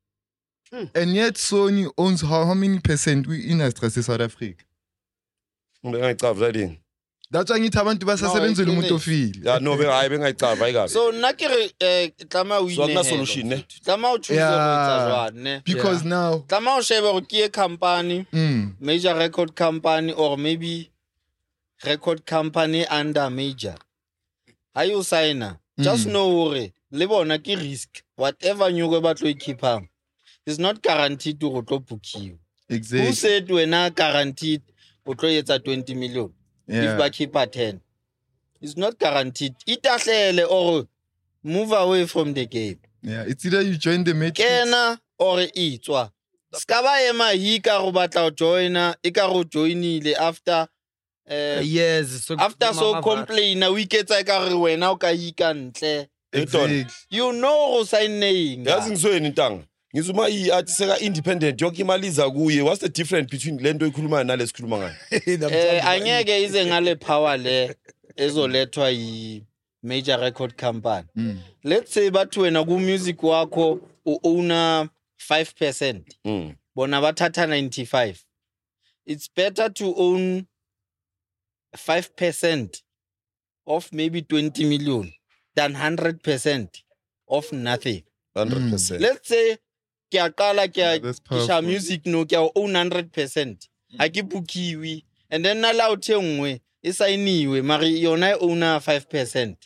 And yet Sony owns how, how many percent we industry in South Africa? Ngicava yini? That's why ngithi abantu basasebenzela No, umuntu it's- ofile. Ya no be hayi bengayicava ayikabi. so nna ke re eh tlama o So akuna inehele. solution ne? Tlama o choose go etsa jwang ne Because Yeah. now tlama o shebe gore ke e company mm, major record company or maybe record company under major. How you sign? Just know hore le bona ke risk. Whatever you go batlo keep am. It's not guaranteed to go to book you. Exactly. Who said we're not guaranteed to go twenty million? Yeah. If back keep at ten. It's not guaranteed. Itahlele or move away from the game. Yeah, it's either you join the matrix. Kena or itswa. Skaba ema hi ka go batla go joina, e ka go joinile after uh, yes so after so complain we ketsa ka re wena o ka hika ntle. Exactly. You know go signing. Yazi ngizweni ntanga. Ngizuma i-artist seka independent yonke imali iza kuye. What's the difference between lento ekhuluma nalesikhuluma ngayo? Eh angeke ize ngale power le ezolethwa yi major record company. Mm. Let's say bathu wena ku music wakho u owner five percent. Mm. Bona bathatha ninety-five. It's better to own five percent of maybe twenty million than one hundred percent of nothing. one hundred percent. Let's say ke a qala ke Yeah, a that's ke sha powerful. music no ke a own one hundred percent. Ha ke bookiwe and then na la o thengwe e signiwe mari yona e owner five percent.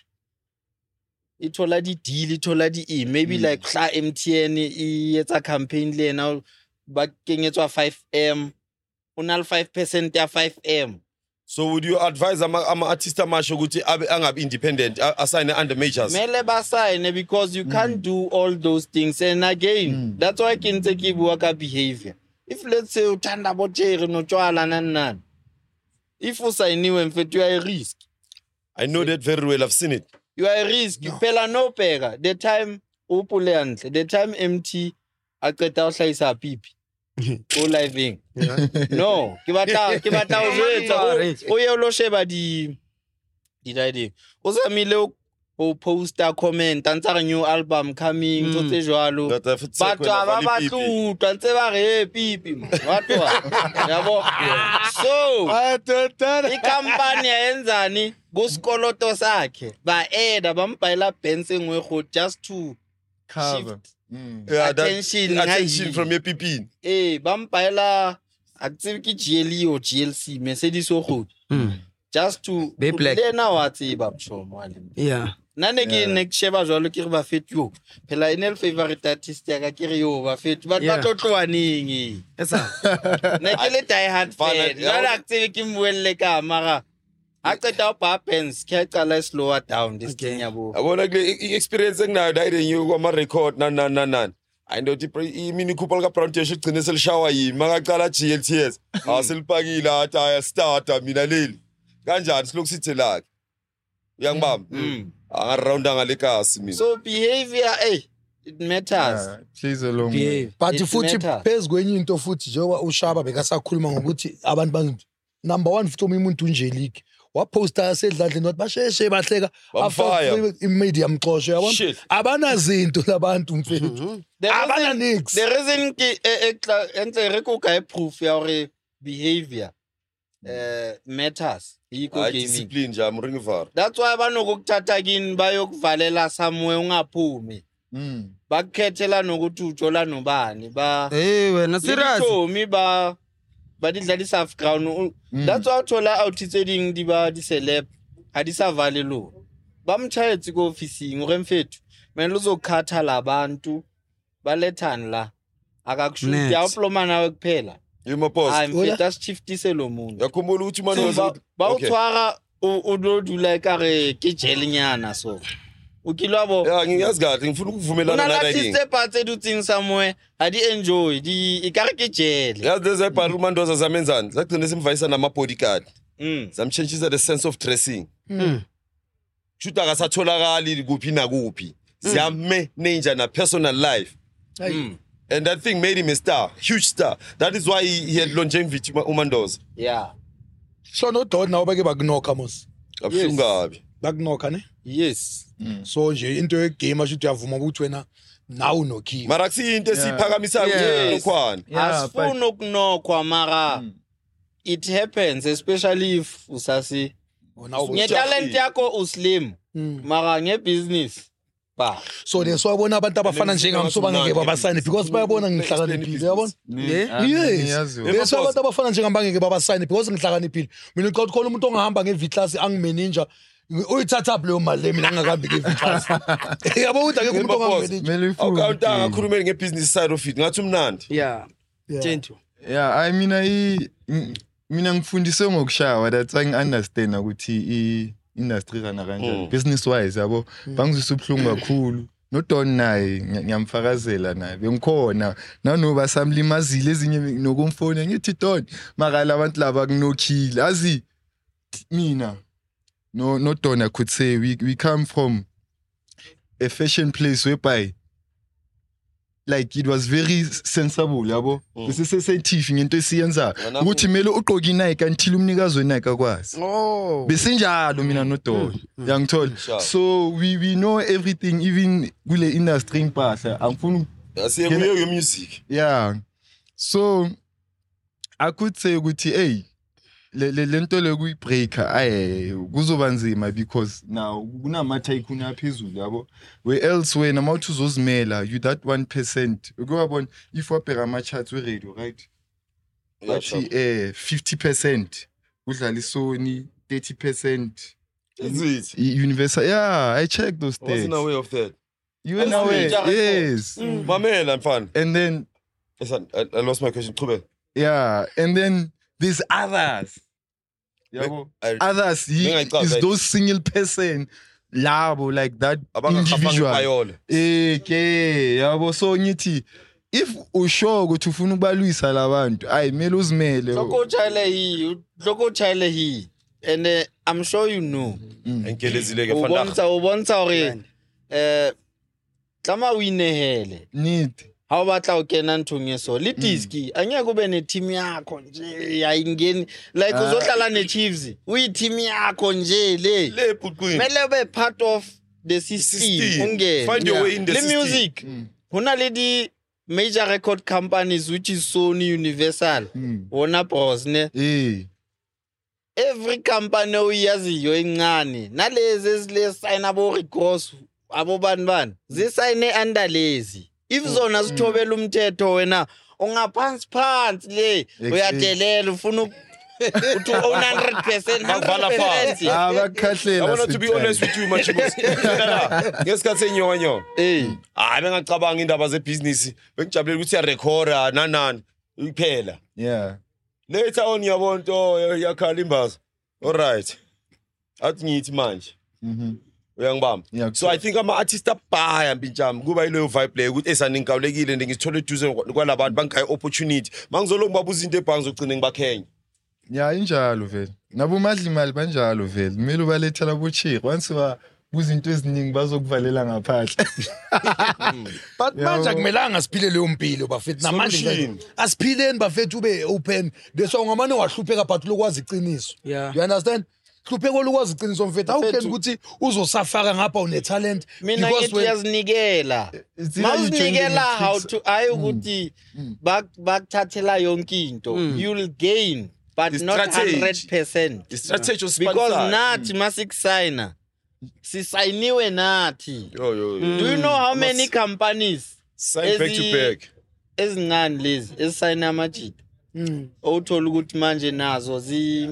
Ithola di deal ithola di e maybe like hla M T N e etsa campaign le na ba kenyetswa five M una five percent ya five M. So would you advise ama ama artist amasho ukuthi abe angabe independent a- assign under majors? Mele ba sign because you can't do all those things and again that's why ke ntse ke bua ka behavior. If let's say uthanda botjere no tshwala nanana, if u signiwe mfethu you are a risk. I know that very well. I've seen it. You are a risk. No. Phela no pega. The time upule antle. The time M T aqeda uhlahisa pipi. O living. No, ke batla ke batla o jetsa o ye lo sheba di di dide. O zamile o poster comment antsa re new album coming to tse jwalo. That I've said Batho when I ba value ba people. tlutla ntse ba re pipi mo. Batho yabo. So icompany yenzani kusikoloto sakhe ba eda bambhayela Benz engwe go just to Cover. shift Mm. Yeah, that- attention attention ngayi. from your P P. eh bambhayela akutse ke G L E o G L C Mercedes o go just to Be black. lena wa tseba mshomo wale yeah nane ke ne ke sheba jwalo ke re ba fetyo phela inel favorite artist ya ka ke re yo ba fetyo ba Yeah. tlotlwaneng esa ne ke le die hard Fana- fan la la tsebe ke mwelle ka mara a qeta o pa pens ke a qala slower down this thing yabo Abona kule i- i- experience enginayo dayire ngiyo kwama record na na na na. I know the imini couple ka plantation igcine selishawa yini makaqala G L T S. Asilipakile athi aya starta mina leli. Kanjani silokhu sithi la. Uyangibamba? Mm. Angarounda ngale kasi mina. So behavior eh it matters. Yeah, plays a long way. behave but It futhi matters. phezu kwenye into futhi njengoba ushaba bekasakhuluma ngokuthi abantu bantu number one futhi umuntu unjelike waposta asedladleni wathi basheshe bahleka Bamfire. imedia mxosho yabona Shit. abanazinto labantu mfethu The abana reason- nix The reason ke e tla entle re ko ka proof ya hore behavior eh matters yiko Hayi gaming. discipline nje amringivara. That's why banokukuthatha kini bayokuvalela somewhere ungaphumi. Mm. Bakukhethela nokuthi ujola nobani ba hey wena serious Sirasi ba ba didlalisa half ground. That's why uthola outitse ding di ba di celeb ha di sa vale lo. Bamchayetse ko office ngore mfethu. Mina uzokhatha labantu balethani la. Akakushuti Next. awuploma nawe kuphela. Yima pause. Hayi mfethu asichiftise lo muntu. Yakhumbula ukuthi So, manje ba ba utshwara o lo dula ka re ke jelinyana so. Ukilwabo Yeah, ngiyazi kahle ngifuna ukuvumelana una na la riding. tiste parts edutsing somewhere ha di enjoy di ikare ke jele. Yazi lezi ibhari umandoza zamenzani. Sagcina simvayisa nama bodyguard. Mm. Zamchangisa the sense of dressing. Shoot akasatholakali kuphi na kuphi. Siyame ninja na personal life. Mm. And that thing made him a star, huge star. That is why he, he had longevity umandoza. Yeah. so no dot nawo bake bakunokha mos Abhlungu kabi. bakunokha ne Yes. so nje into yegame asho ukuthi uyavuma ukuthi wena nawu nokhini Mara kusiyinto esiphakamisayo Yes. kukhona. Yeah, Asifuna ukunokwa mara it happens especially if usasi nawo nge talent yakho uslim mara nge business ba so neswabona abantu abafana njengami so bangeke babasayine because bayabona ngihlakaniphile yabona yes bese abantu abafana njengami bangeke babasayine because ngihlakaniphile mina uqoqa khona umuntu ongahamba nge-V class angimeninja uyithatha leyo mali mina ngingakambi nge-V class yabo ukuthi akekho umuntu ongameninja awukawunta akakhulumeli ngebusiness side of it ngathi umnandi yeah gentle yeah I mean I mina ngifundise ngokushaya that's why ngi-understand ukuthi i industry kana kanjani business wise yabo bangizwisa ubhlungu kakhulu no Don naye ngiyamfakazela naye bengikhona nanoba samlimazile ezinye nokumfona ngithi Don makala abantu laba kunokhile azi mina no no Don I could say we we come from a fashion place whereby like it was very sensible yabo bese sensitive ngento esiyenza ukuthi mele uqoka iNike until umnikazi weNike akwazi oh bese njalo mina no Don yangithola so we we know everything even kule industry impahla angifuni asiyekuyo yo music yeah so I could say ukuthi hey le lento le kuyibreaker ay kuzoba nzima because now kunama tycoon aphezulu yabo where elsewhere namawuthi uzozimela you that one percent ukubona if wabheka ama charts we radio right bathi eh fifty percent udlala iSony thirty percent is it Universal yeah I checked those stats wasn't aware of that you were aware yes mamela mfana and then listen I, I lost my question Qhubeka yeah and then there's others yabo others he is those single person labo like that individual eh ke yabo so ngithi if usho ukuthi ufuna ukubalwisa labantu ayi mele uzimele lokho chayile hi lokho chayile hi and uh, I'm sure you know enkelezile ke fanda ubonza ubonza hore eh tlama o inehele need ha o batla o kena nthong eso le diski anya go be ne team yakho nje ya ingeni like uzohlala ne Chiefs uyi team yakho nje le le puqini mele be part of the system unge find your way in the le system music hona le di major record companies which is Sony Universal wona boss ne eh every company uyaziyo encane nalezi ezile sign abo recourse abo bani bani zisayine under lezi if zona sithobela umthetho wena ungaphansi phansi le uyadelela ufuna uthi one hundred percent bavala phansi abakhahlela I want to be honest with you machibos ngesikhathi senyonyo eh hayi bengacabanga indaba zebusiness bengijabulela ukuthi ya recorda nanani iphela yeah later on yabonto yakhala imbaza all right athi ngithi manje mhm uyangibamba so I think ama artist abhaya mbinjami kuba ileyo vibe le ukuthi esaningikawulekile ngithole eduze kwalabantu bangayi opportunity mangizolo ngibabuza into ebhangi zogcina ngibakhenya yeah injalo vele nabo madli imali banjalo vele kumele ubalethela bochiri once ba kuzinto eziningi bazokuvalela ngaphandle but manje akumelanga siphile leyo mpilo bafethu namanje asiphileni bafethu ube open bese ungamane wahlupheka but lokwazi iqiniso you understand hlupheko lokwazi iqiniso mfethu how can ukuthi uzosafaka ngapha une talent mina ngithi yazinikela mawuzinikela how to ayi ukuthi bakuthathela yonke into you'll gain but not one hundred percent the strategy because nathi masikusayina sisayiniwe nathi yo yo do you know how many companies sign back to back ezincane lezi ezisayina amajita awuthola ukuthi manje nazo zi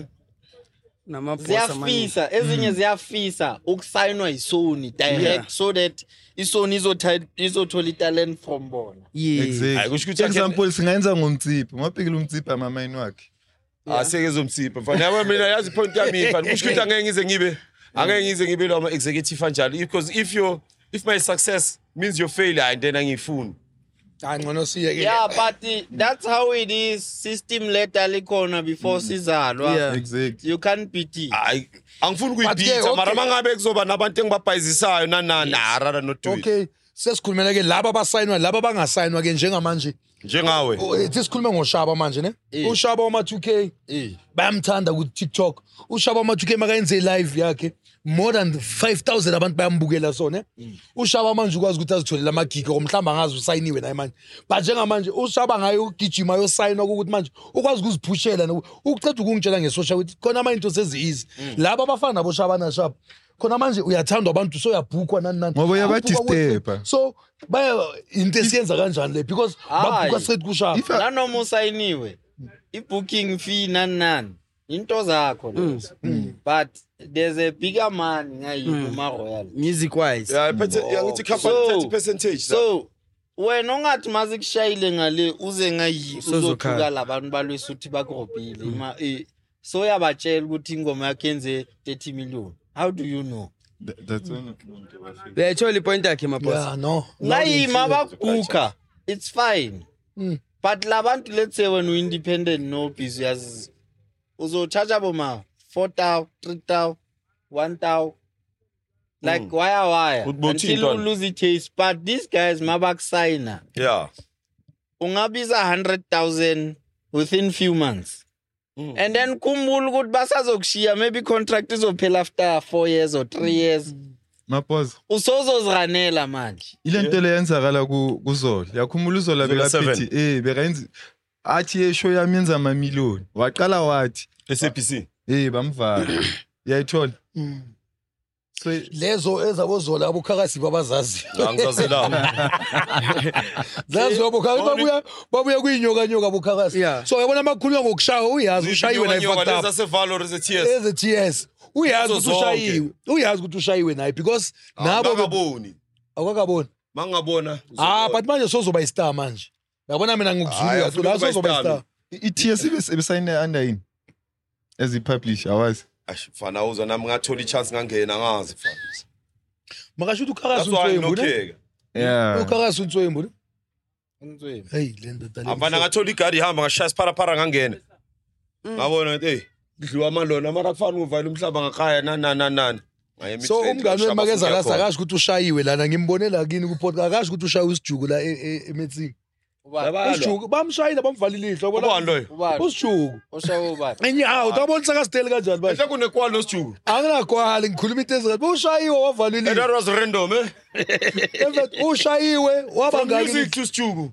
ziyafisa ezinye ziyafisa ukusayinwa yiSony direct so that iSony izothola italent from bona exactly example singayenza ngomtsipho ngapikile umtsipho amamayini wakhe asekezomtsipho mfana yabo mina yazi point yami mfana kusho ukuthi angeke ngize ngibe angeke ngize ngibe lo ama executive kanjalo because if you if my success means your failure and then angifuni angcono siyeke yeah but that's how it is system letter likhona before sizalwa exactly you can't beat it hayi angifuni ukuyibhitha mara mangabe kuzoba nabantu engibabhayizisayo nanani rather not do it okay sesikhulumela ke laba abasayinwa laba bangasayinwa ke njengamanje njengawe ethi sikhuluma ngoShaba manje ne uShaba wama two K bayamthanda ku TikTok uShaba wama two K makayenze live yakhe more than five thousand abantu bayambukela sona uShaba manje ukwazi ukuthi azitholela amagigi omhlamba ngazi usayiniwe naye manje but njengamanje uShaba ngayo ugijima yo sayinwa ukuthi manje ukwazi ukuziphushela ukuceda ukungitshela ngesocial ukuthi khona ama into seziyizi laba abafana nabo Shaba na Shaba khona manje uyathandwa abantu so uyabhukwa nani nani Ngoba uyabathi Abhukwa kwe- stepper. so baya into esiyenza kanjani le because Hayi. babhukwa straight kushaya If I- nanoma usayiniwe i-booking fee nani nani into zakho lezo but there's a bigger money ngayi kuma royal music wise Yeah, phethe yangithi company So- thirty percentage. so wena ongathi maze kushayile ngale uze ngayi Usozokhala. uzothuka labantu balwesuthi bakurobhile ima eh so yabatshela ukuthi ingoma yakhe yenze thirty million how do you know That- that's one. uyayithola ipoint yakhe my boss yeah no ngayima bakubuka it's fine Mm. but labantu let's say when we independent no busy as uzo charge boma four thousand three thousand one thousand like wire wire Good booty, until you Don. lose the taste but these guys mabakusayina Yeah. ungabiza one hundred thousand within few months Mm. and then khumbula ukuthi basazokushiya maybe contract izophela after four years or three years Mapause. usozoziranela manje Ile nto le yenzakala ku kuZola. Yakhumula uZola Zula bekaphithi eh bekayenza athi ye show yami yenza ama million. Waqala wathi S A B C. eh bamvala. Yayithola. So lezo ezabozola abukhakasi babazazi Angizazelanga. zazi abukhakasi babuya babuya kuyinyoka nyoka abukhakasi Yeah. so yabona makhulunywa ngokushaya uyazi ushayiwe naye fucked up Leza sevalo ze T S. eze T S uyazi Kuzo ukuthi zonke. ushayiwe uyazi ukuthi ushayiwe naye because nabo be- Ngaboni. awakabona Mangabona. ah but manje sozoba istar manje yabona mina Hayi, ngikuzulula afuna la ukuba sozoba istar. istar i-T S ibesayine under yini? As i-publish awazi. Ash fana uza nami ngathola ichance ngangena ngazi fana. makasho ukuthi ukhakasi That's why untwembu ne nginokheka. Yeah. ukhakasi untwembu ne hey le ndoda le Afana ngathola igadi ihamba ngashaya sipharapara ngangena. Ngabona ukuthi hey kudliwa amalona mara kufana uvala umhlaba ngakhaya nani nani nani. Ngayemi so umngane wami makeza la sakasho ukuthi ushayiwe lana ngimbonela kini ku podcast akasho ukuthi ushayiwe isijuku la emethini usijuku bamshayile bamvalile ihlo Ubani bona loyo? ubani usijuku oshawo ubani enyawo utabona sakasiteli kanjani manje Manje kunekwalo sijuku. anginakwali ngikhuluma into ezikathi ushayiwe And wavalile that was random eh. ihlo ushayiwe waba From ngani music to sijuku.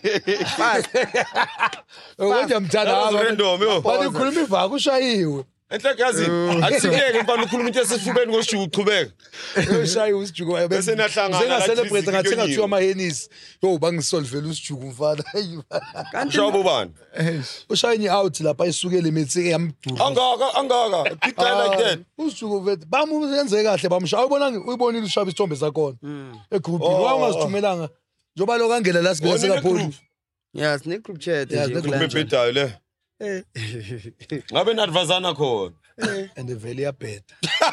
wenja mthanda That was hapa random yo. bathi ukhuluma ivaka ushayiwe Enhleke yazi asikeke mfana ukhuluma into esifubeni ngosijuku uchubeka. ushayiwe usijuku Bese niyahlangana, senga like celebrate physics ngathi yonyini. ngathiwa amahenisi yo bangisolvele usijuku mfana Ushawo bani? ushayini out lapha isukele emethini yamdura Angaka angaka. Big guy like that. usuku vethu bamuyenze kahle bamshaya uyibona uyibonile ushaba isithombe sakhona egroupini Oh. wangazithumelanga njoba lo kangela la sibeka Wonile sekapholi group. yeah sine group chat Yeah, nje sine group kulanje. Bebhedayo le. Ngabe nadvazana khona. and vele iyabheda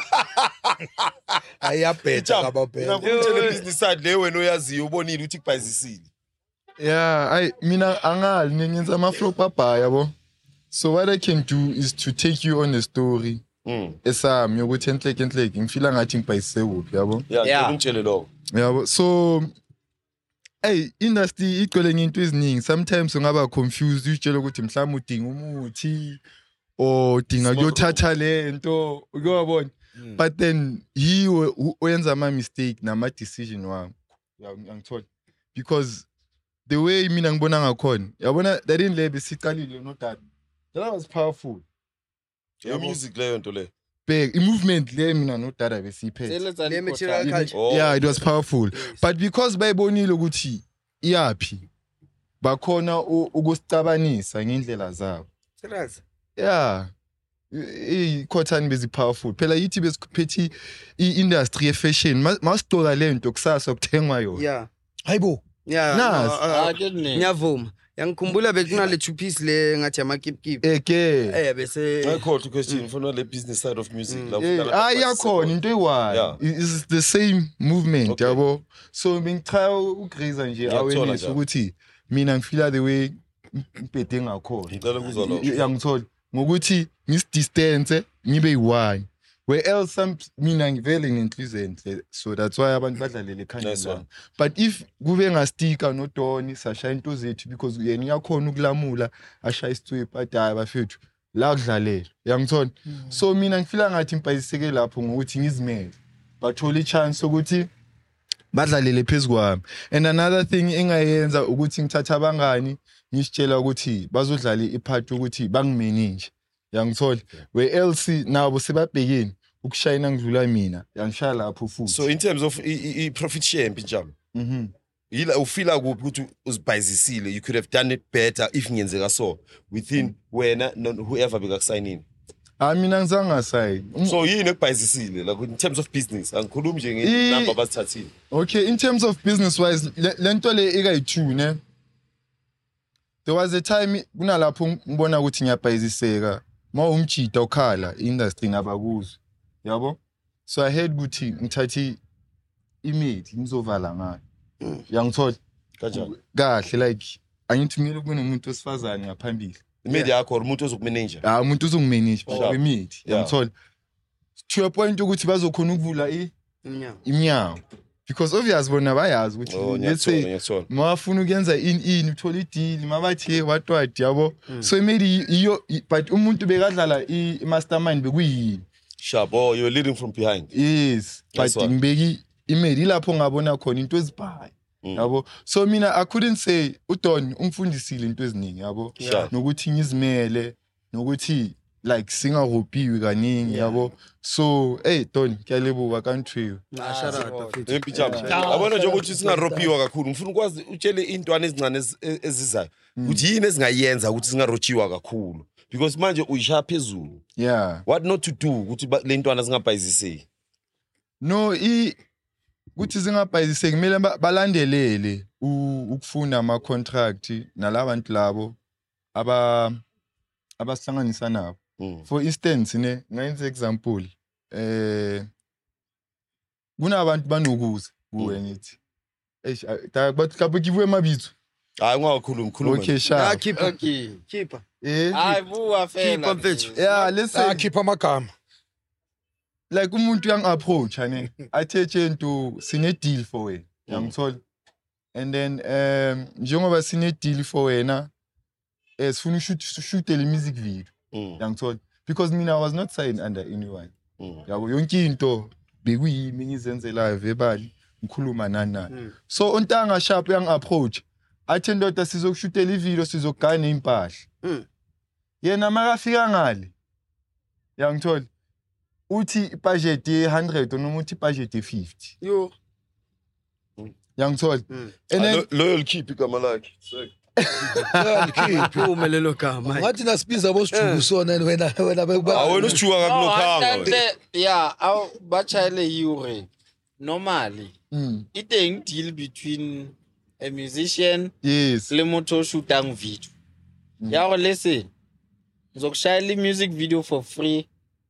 ayiyabheda kababheda Ngakutshela business side le wena oyaziyo ubonile ukuthi kubhayizisile. Yeah, I mina angali ngenza ama flop abhaya yabo. So what I can do is to take you on a story. Mm. Esami yokuthi enhleke enhleke ngifila ngathi ngibhayise kuphi yabo. Yeah, Yeah. ngikutshele lokho. Yabo. So hey, industry igcwele into eziningi. Sometimes ungaba confused utshela ukuthi mhlawumbe udinga umuthi or udinga kuyothatha lento, uyabona. But then yiwe u- oyenza ama mistake nama decision wakho. Ngangithola. Because the way mina ngibona ngakhona, yabona that in lab siqalile no dad. That was powerful. Yo music leyo nto le. Big movement le mina no dad besiphethe. Seletsa Le le material material culture. Oh. Yeah, it was powerful. But because bayibonile ukuthi iyapi bakhona u- ukusicabanisa ngendlela zabo. Serious? Yeah. I cotton bezi powerful. Phela yithi besikuphethi i-industry ye-fashion. Masitoka lento kusasa kuthengwa yona. Yeah. hayibo Yeah. Nas. no, uh, Ah, kidney. ngiyavuma. Yangikhumbula bekunale two piece le ngathi ama keep keep. Eke. Eh bese Ngikho question for le business side of music la. Eh, ah yakhona into eyi-one. Yeah. It's the same movement Okay. yabo. So bengichaya ukugraze nje Ngiyakuthola awareness njalo. ukuthi mina ngifila the way ngibhede ngakhona. Ngicela ukuzwa lokho. Yangithola ngokuthi ngisidistance ngibe yi-one. Where else some mina ngivele ngenhliziyo enhle, so that's why abantu badlalele ekhanda Nice lami. one. But if kube ngastika no Doni sashaya into zethu because yena uyakhona ukulamula ashaya isitswepe athi hayi bafethu la kudlalela yangithola. So mina ngifila ngathi impayiseke lapho ngokuthi ngizimele bathola ichance ukuthi badlalele phezukwami. And another thing engayenza ukuthi ngithatha abangani ngisitshela ukuthi bazodlala ipart ukuthi bangimanage yangithola. Where else nabo sebabhekeni ukushayina ngidlula mina yangishaya lapho futhi. So in terms of i profit share mpinjama. Mhm. Yila ufila kuphi ukuthi uzibhayizisile, you could have done it better if ngiyenzeka so within wena whoever bekakusign. Ah mina ngizanga sign. So yini ekubhayizisile like in terms of business angikhulumi nje ngenamba basithathile. Okay, in terms of business wise lento le ikayi-two ne. There was a time kunalapho ngibona ukuthi ngiyabhayiziseka mawumjida okhala industry nabakuzo. Yabo? So I heard ukuthi ngithathi image ngizovala ngayo. Yangithola kanjani? Kahle like angithi mina kube nomuntu osifazane ngaphambili. Media yakho umuntu ozokumanage. Ah umuntu uzokumanage kwemedia. Yangithola. To a point ukuthi bazokhona ukuvula i imnyango. Because obvious bona bayazi ukuthi let's say mawafuna ukuyenza in in uthola ideal mabathi hey what what yabo. So maybe iyo but umuntu bekadlala i mastermind bekuyini. Shabo, you're leading from behind. Yes. But ngibeki image ilapho ngabona khona into ezibhayi. Yabo. So mina I couldn't say uDon ungifundisile into eziningi yabo. Nokuthi ngizimele, nokuthi like singaropiwe kaningi yabo. So hey Don kuyalebuka country. Empijama. Abona nje ukuthi singaropiwa kakhulu. Ngifuna ukwazi utshele intwana ezincane ezizayo. Ukuthi yini ezingayenza ukuthi singarochiwa kakhulu. Because manje uyishaya phezulu. Yeah. What not to do ukuthi le ntwana zingabhayiziseki? No i ukuthi zingabhayiziseki kumele balandelele ukufuna ama contract nalabantu labo aba abasihlanganisa nabo. For instance ne ngayenza example eh kunabantu banokuza kuwe ngithi eish bathi kabe give emabizo hayi ngakhuluma khuluma okay sha keep okay keep eh hayi buwa fela keep mfethu yeah listen ah keep amagama like umuntu yang approach ane athethe into sine deal for wena yangithola and then um njengoba sine deal for wena eh sifuna shoot shoot le music video yangithola because mina I was not signed under anyone yabo yonke into bekuyimi ngizenzelayo verbally ngikhuluma nani nani so untanga sharp yang approach athi ndoda sizokushutela ivideo sizogana impahla yena makafika ngale yangithola uthi budget ye one hundred noma uthi budget ye fifty yo yangithola and then loyal keep igama lakhe keep umelelo gama ngathi nasibiza bosijuku sona wena wena awena usijuka kakulokhanga yeah aw bachayele yure normally iteng deal between a musician yes le motho shootang video ya go listen ngizokushayela music video for free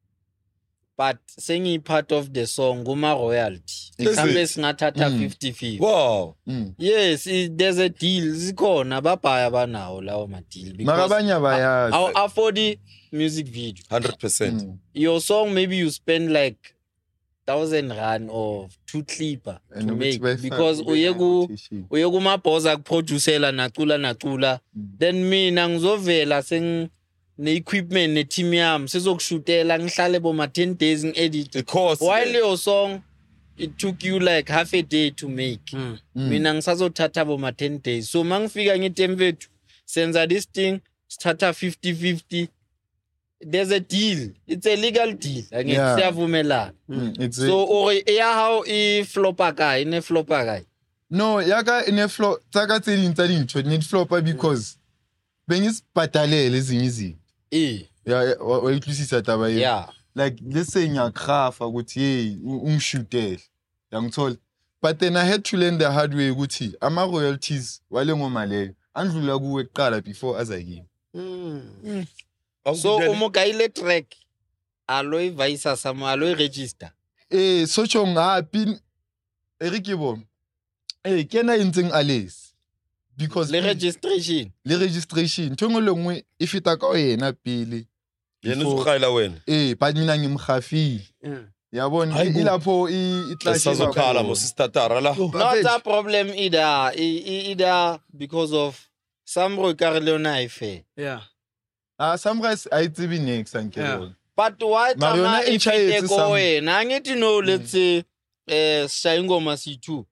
but sengi part of the song guma royalty mhlambe singathatha fifty fifty wow yes it, there's a deal zikhona babhaya banawo lawo ma deal because makabanya bayazi I'll afford the music video one hundred percent your song maybe you spend like thousand rand or two clipper to make because uyegu uyegu maboza kuproducera nacula nacula then mina ngizovela seng ne equipment ne team yami sizokushutela ngihlale bo ma ten days ngedit while your song it took you like half a day to make mm. mina ngisazothatha bo ma ten days so mangifika ngitemvethu senza this thing starta fifty fifty there's a deal it's a legal deal angithi siyavumelana so or ya how I flopper guy ine flopper guy no yaka ine flop tsaka tseli ntsali ntho ne flopper because bengisibhadalele ezinye izinto eh yeah wayitlisisa taba yini yeah like let's say ngiyagrafa ukuthi hey ungishutele yangithola but then I had to learn the hard way ukuthi ama royalties wale ngoma leyo andlula kuwe eqala before azakini mm. So umogayile track aloy vaisa sama aloy register eh so chong happy erikibo eh kena intseng ales because le registration le registration thongo lengwe ifita ka yena pele yena uzukhala wena eh but mina ngimkhafile yabona ilapho iclash sazokhala mo sistatara la not a problem either either because of some recarlona ife yeah ah samras ayitsibi next ankelo but why tama ifite go wena angithi no let's say eh shayingoma C two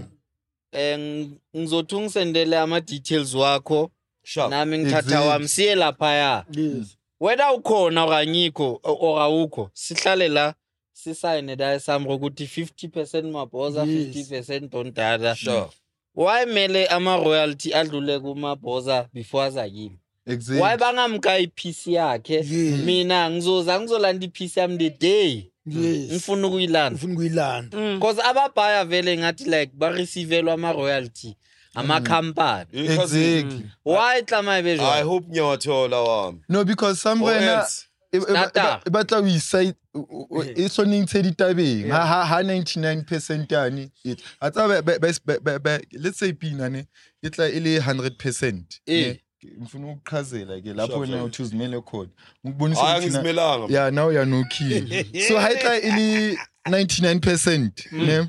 eh ngizothi ngisendele ama details wakho nami ngithatha wamsiye lapha ya whether ukhona okanyikho or awukho sihlale la sisayine da Samro ukuthi fifty percent Maboza fifty percent Tontara. Sure. Why mele ama royalty adlule kuMaboza before azakimi? Exactly. Why bangamka iP C yakhe? Mina ngizoza ngizolanda iP C yami the day. Yes. Ngifuna ukuyilanda. Ngifuna ukuyilanda. Because ababhaya vele ngathi like ba receivelwa ama royalty ama company. Exactly. Why tlama I bezwa? hope nyawathola wami. No, because somewhere Or na else. Starter. batla we say it's on into the tabing ha ha ninety-nine percent yani it atsa let's say pina ne itla ile one hundred percent Eh. ngifuna ukuchazela ke lapho Sure, na sure. uthi uzimele khona ngikubonisa Hayi ukuthi na- ngizimelanga. yeah now you're no key so haitla ili ninety-nine percent ne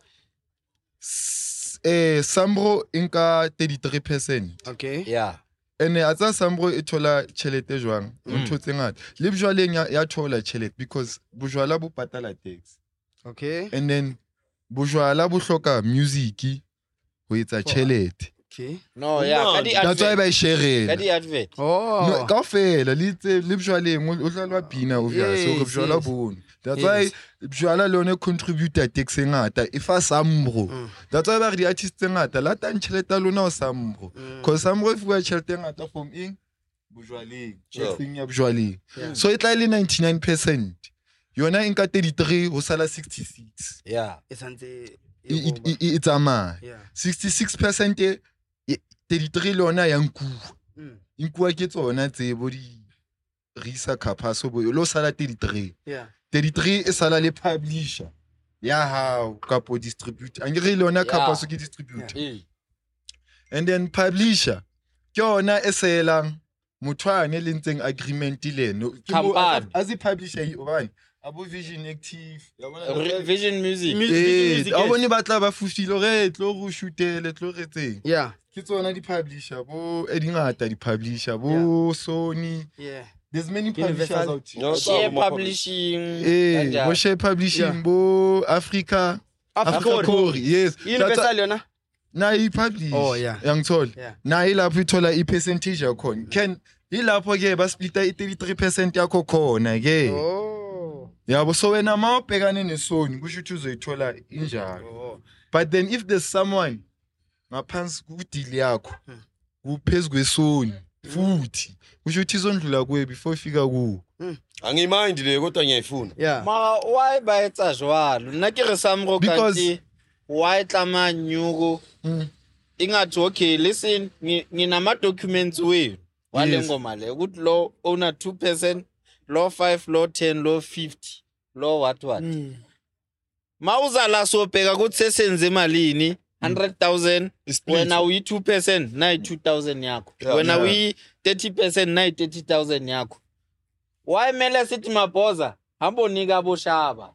S- eh Sambro inka thirty-three percent Okay. Yeah. ene atsa Sambro e thola chelete jwang ntho tse ngata le bjwaleng ya ya thola chelete because bojwala bo patala tax Okay. and then bojwala bo hloka music ho etsa chelete Okay. No, yeah, No, kadi that's why advert. ba share Kadi advert. Oh. no kaofela le tse le bjwaleng o tlalwa pina o vya so Yes, re bjwala yes. bono that's Yes. why bjwala le one contributor tax e ngata e fa Sambro that's why ba re di artists tse ngata la tang chelete lona o Sambro cause Sambro if we chelete ngata from in bojwaleng taxing ya bjwaleng so e tla ile ninety-nine percent yona inka thirty-three ho sala sixty-six Yeah. Isantse. e e- e tsamaya Yeah. sixty-six percent e e- thirty-three lona ya nkuwa Mm. nkuwa ke tsona tse bo di risa kaphaso bo lo sala thirty-three Yeah. thirty-three e sala le publisher ya hao kapo distributor angere lona Yeah. kaphaso ke distributor Eh. and then publisher ke yona e selang mothwane le ntseng agreement le no ke mo- Company. as a publisher yi obane abo Vision Active ya bona Re- Vision Music. eh a bone ba tla ba fufile re tlo go shootele tlo re tseng Yeah. ke tsona di-publisher bo e dingata di-publisher bo Sony Yeah. there's many Universal. publishers out here No, Share Sambro publishing. eh kanjalo. bo Share Publishing Yeah. bo Africa Africa Cori yes Universal yona. na i-publish Oh, yeah. yangithola Yeah. na ilapho ithola i-percentage yakhona can ilapho ke basplita i-thirty-three percent yakho khona ke Oh. yabo so wena ma ubhekane neSony kusho ukuthi uzoyithola injalo Oh. but then if there's someone ngaphansi kudeal yakho kuphezulu kweSony futhi kusho ukuthi izondlula kuwe before ifika kuwe Angimind le kodwa ngiyayifuna. Yeah. Mara why ba etsa jwalo? Nna ke re Samro Because- kanti why tlama nyuko? Ingathi okay, listen, ngi- nginama documents wenu. Wale Yes. ngoma le ukuthi lo owner two percent, lo five, lo ten, lo fifty, lo what what. Mawuza la sobheka ukuthi sesenze malini one hundred thousand Split. wena uyi two percent nayi two thousand yakho. Yeah, Wena yeah. uyi thirty percent nayi thirty thousand yakho. Why mele sithi Maboza hambo nika boshaba?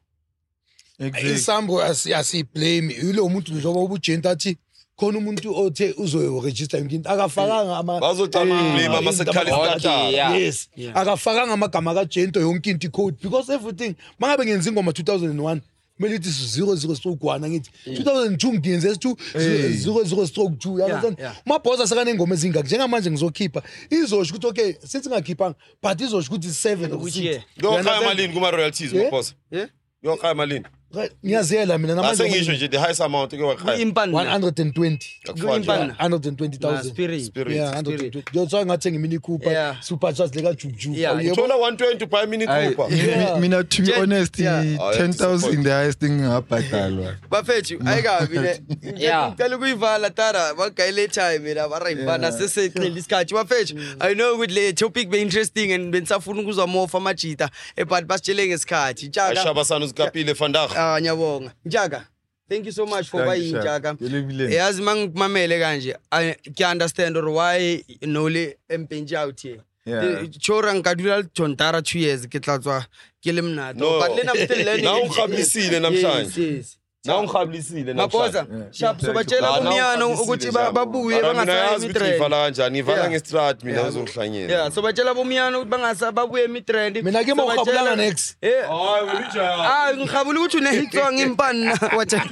exactly Isambro asiblame yilo umuntu njengoba ubujenta athi khona umuntu othe uzoregister into akafakanga ama Bazocala Eh, blame ama sekhali Okay, starter. yeah. yes akafakanga amagama kaJento yonke into code because everything mangabe ngenza ingoma two thousand one kumele ithi zero zero stroke one ngithi two thousand two ngiyenze two zero zero stroke two you understand yeah. Maboza sekane ingoma ezingaki njengamanje ngizokhipha izosho ukuthi okay sithi ngakhiphanga but izosho ukuthi seven or Which six year? You Yokhaya understand? malini kuma royalties Yeah. Maboza? Yeah. Yokhaya malini? Right, ngiyazela mina Ase ngisho namanje nje the highest amount ke wakhaya. Impanda. one hundred twenty Akufani. Impanda. one hundred twenty Na thousand spirit. Spirit. yeah one hundred twenty yo so ngathenga imini Cooper Yeah. supercharged leka juju Yeah. Uthola one twenty per minute Aye, Cooper. mi- Yeah. mina to be Jen- honest yeah. Oh, ten thousand yeah, the highest thing ngabhadalwa Bafethu ayikabi ne. Yeah. Ngicela ukuyivala tara bagayile time mina bara impanda seseqile isikhathi bafethu. I know ukuthi le topic be interesting and bensafuna ukuzwa more from Majita eh but basitshele ngesikhathi. Njaka. Ashaba sana uzikapile vandag. Ah nyabonga. Njaka. Thank you so much for Thank you, buying Njaka. Ngiyelebile. Yazi mangimamele kanje I can understand or why nole empenje out here. Yeah. Chora nkadula Tontara two years ke tlatswa ke le mnato No. but lena I'm still learning. Na ungikhabisile namhlanje. Yes, yes. Na ungikhabisile Maboza namhlanje. sharp so batshela Ah, na bomiyano ungikhabisile ukuthi njalo. babuye Mara mina bangasaya yazi ukuthi emitrend. ngivala kanjani ngivala Yeah. ngestrad mina Yeah. uzongihlanyela. Yeah, so batshela bomiyano ukuthi bangasa babuye emitrend. mina ke mawukhabulanga next Eh. Hayi welija. Ah, ngikhabula ukuthi une hit song impana wacha.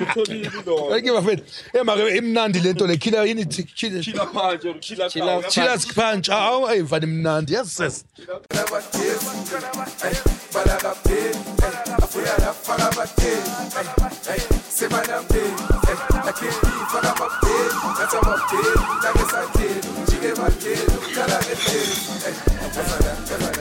Ake bafethu eh make imnandi lento le killer yini killer Chila panje chila Chila chila. Chillers punch awu ayivani imnandi yes sis Balaba, balaba, balaba, balaba, balaba, balaba, balaba, balaba, balaba, Hey, hey, say my name, hey, I can't be for the map, that's a map, that's a kid, she gave my kid, that's a kid, hey, that's a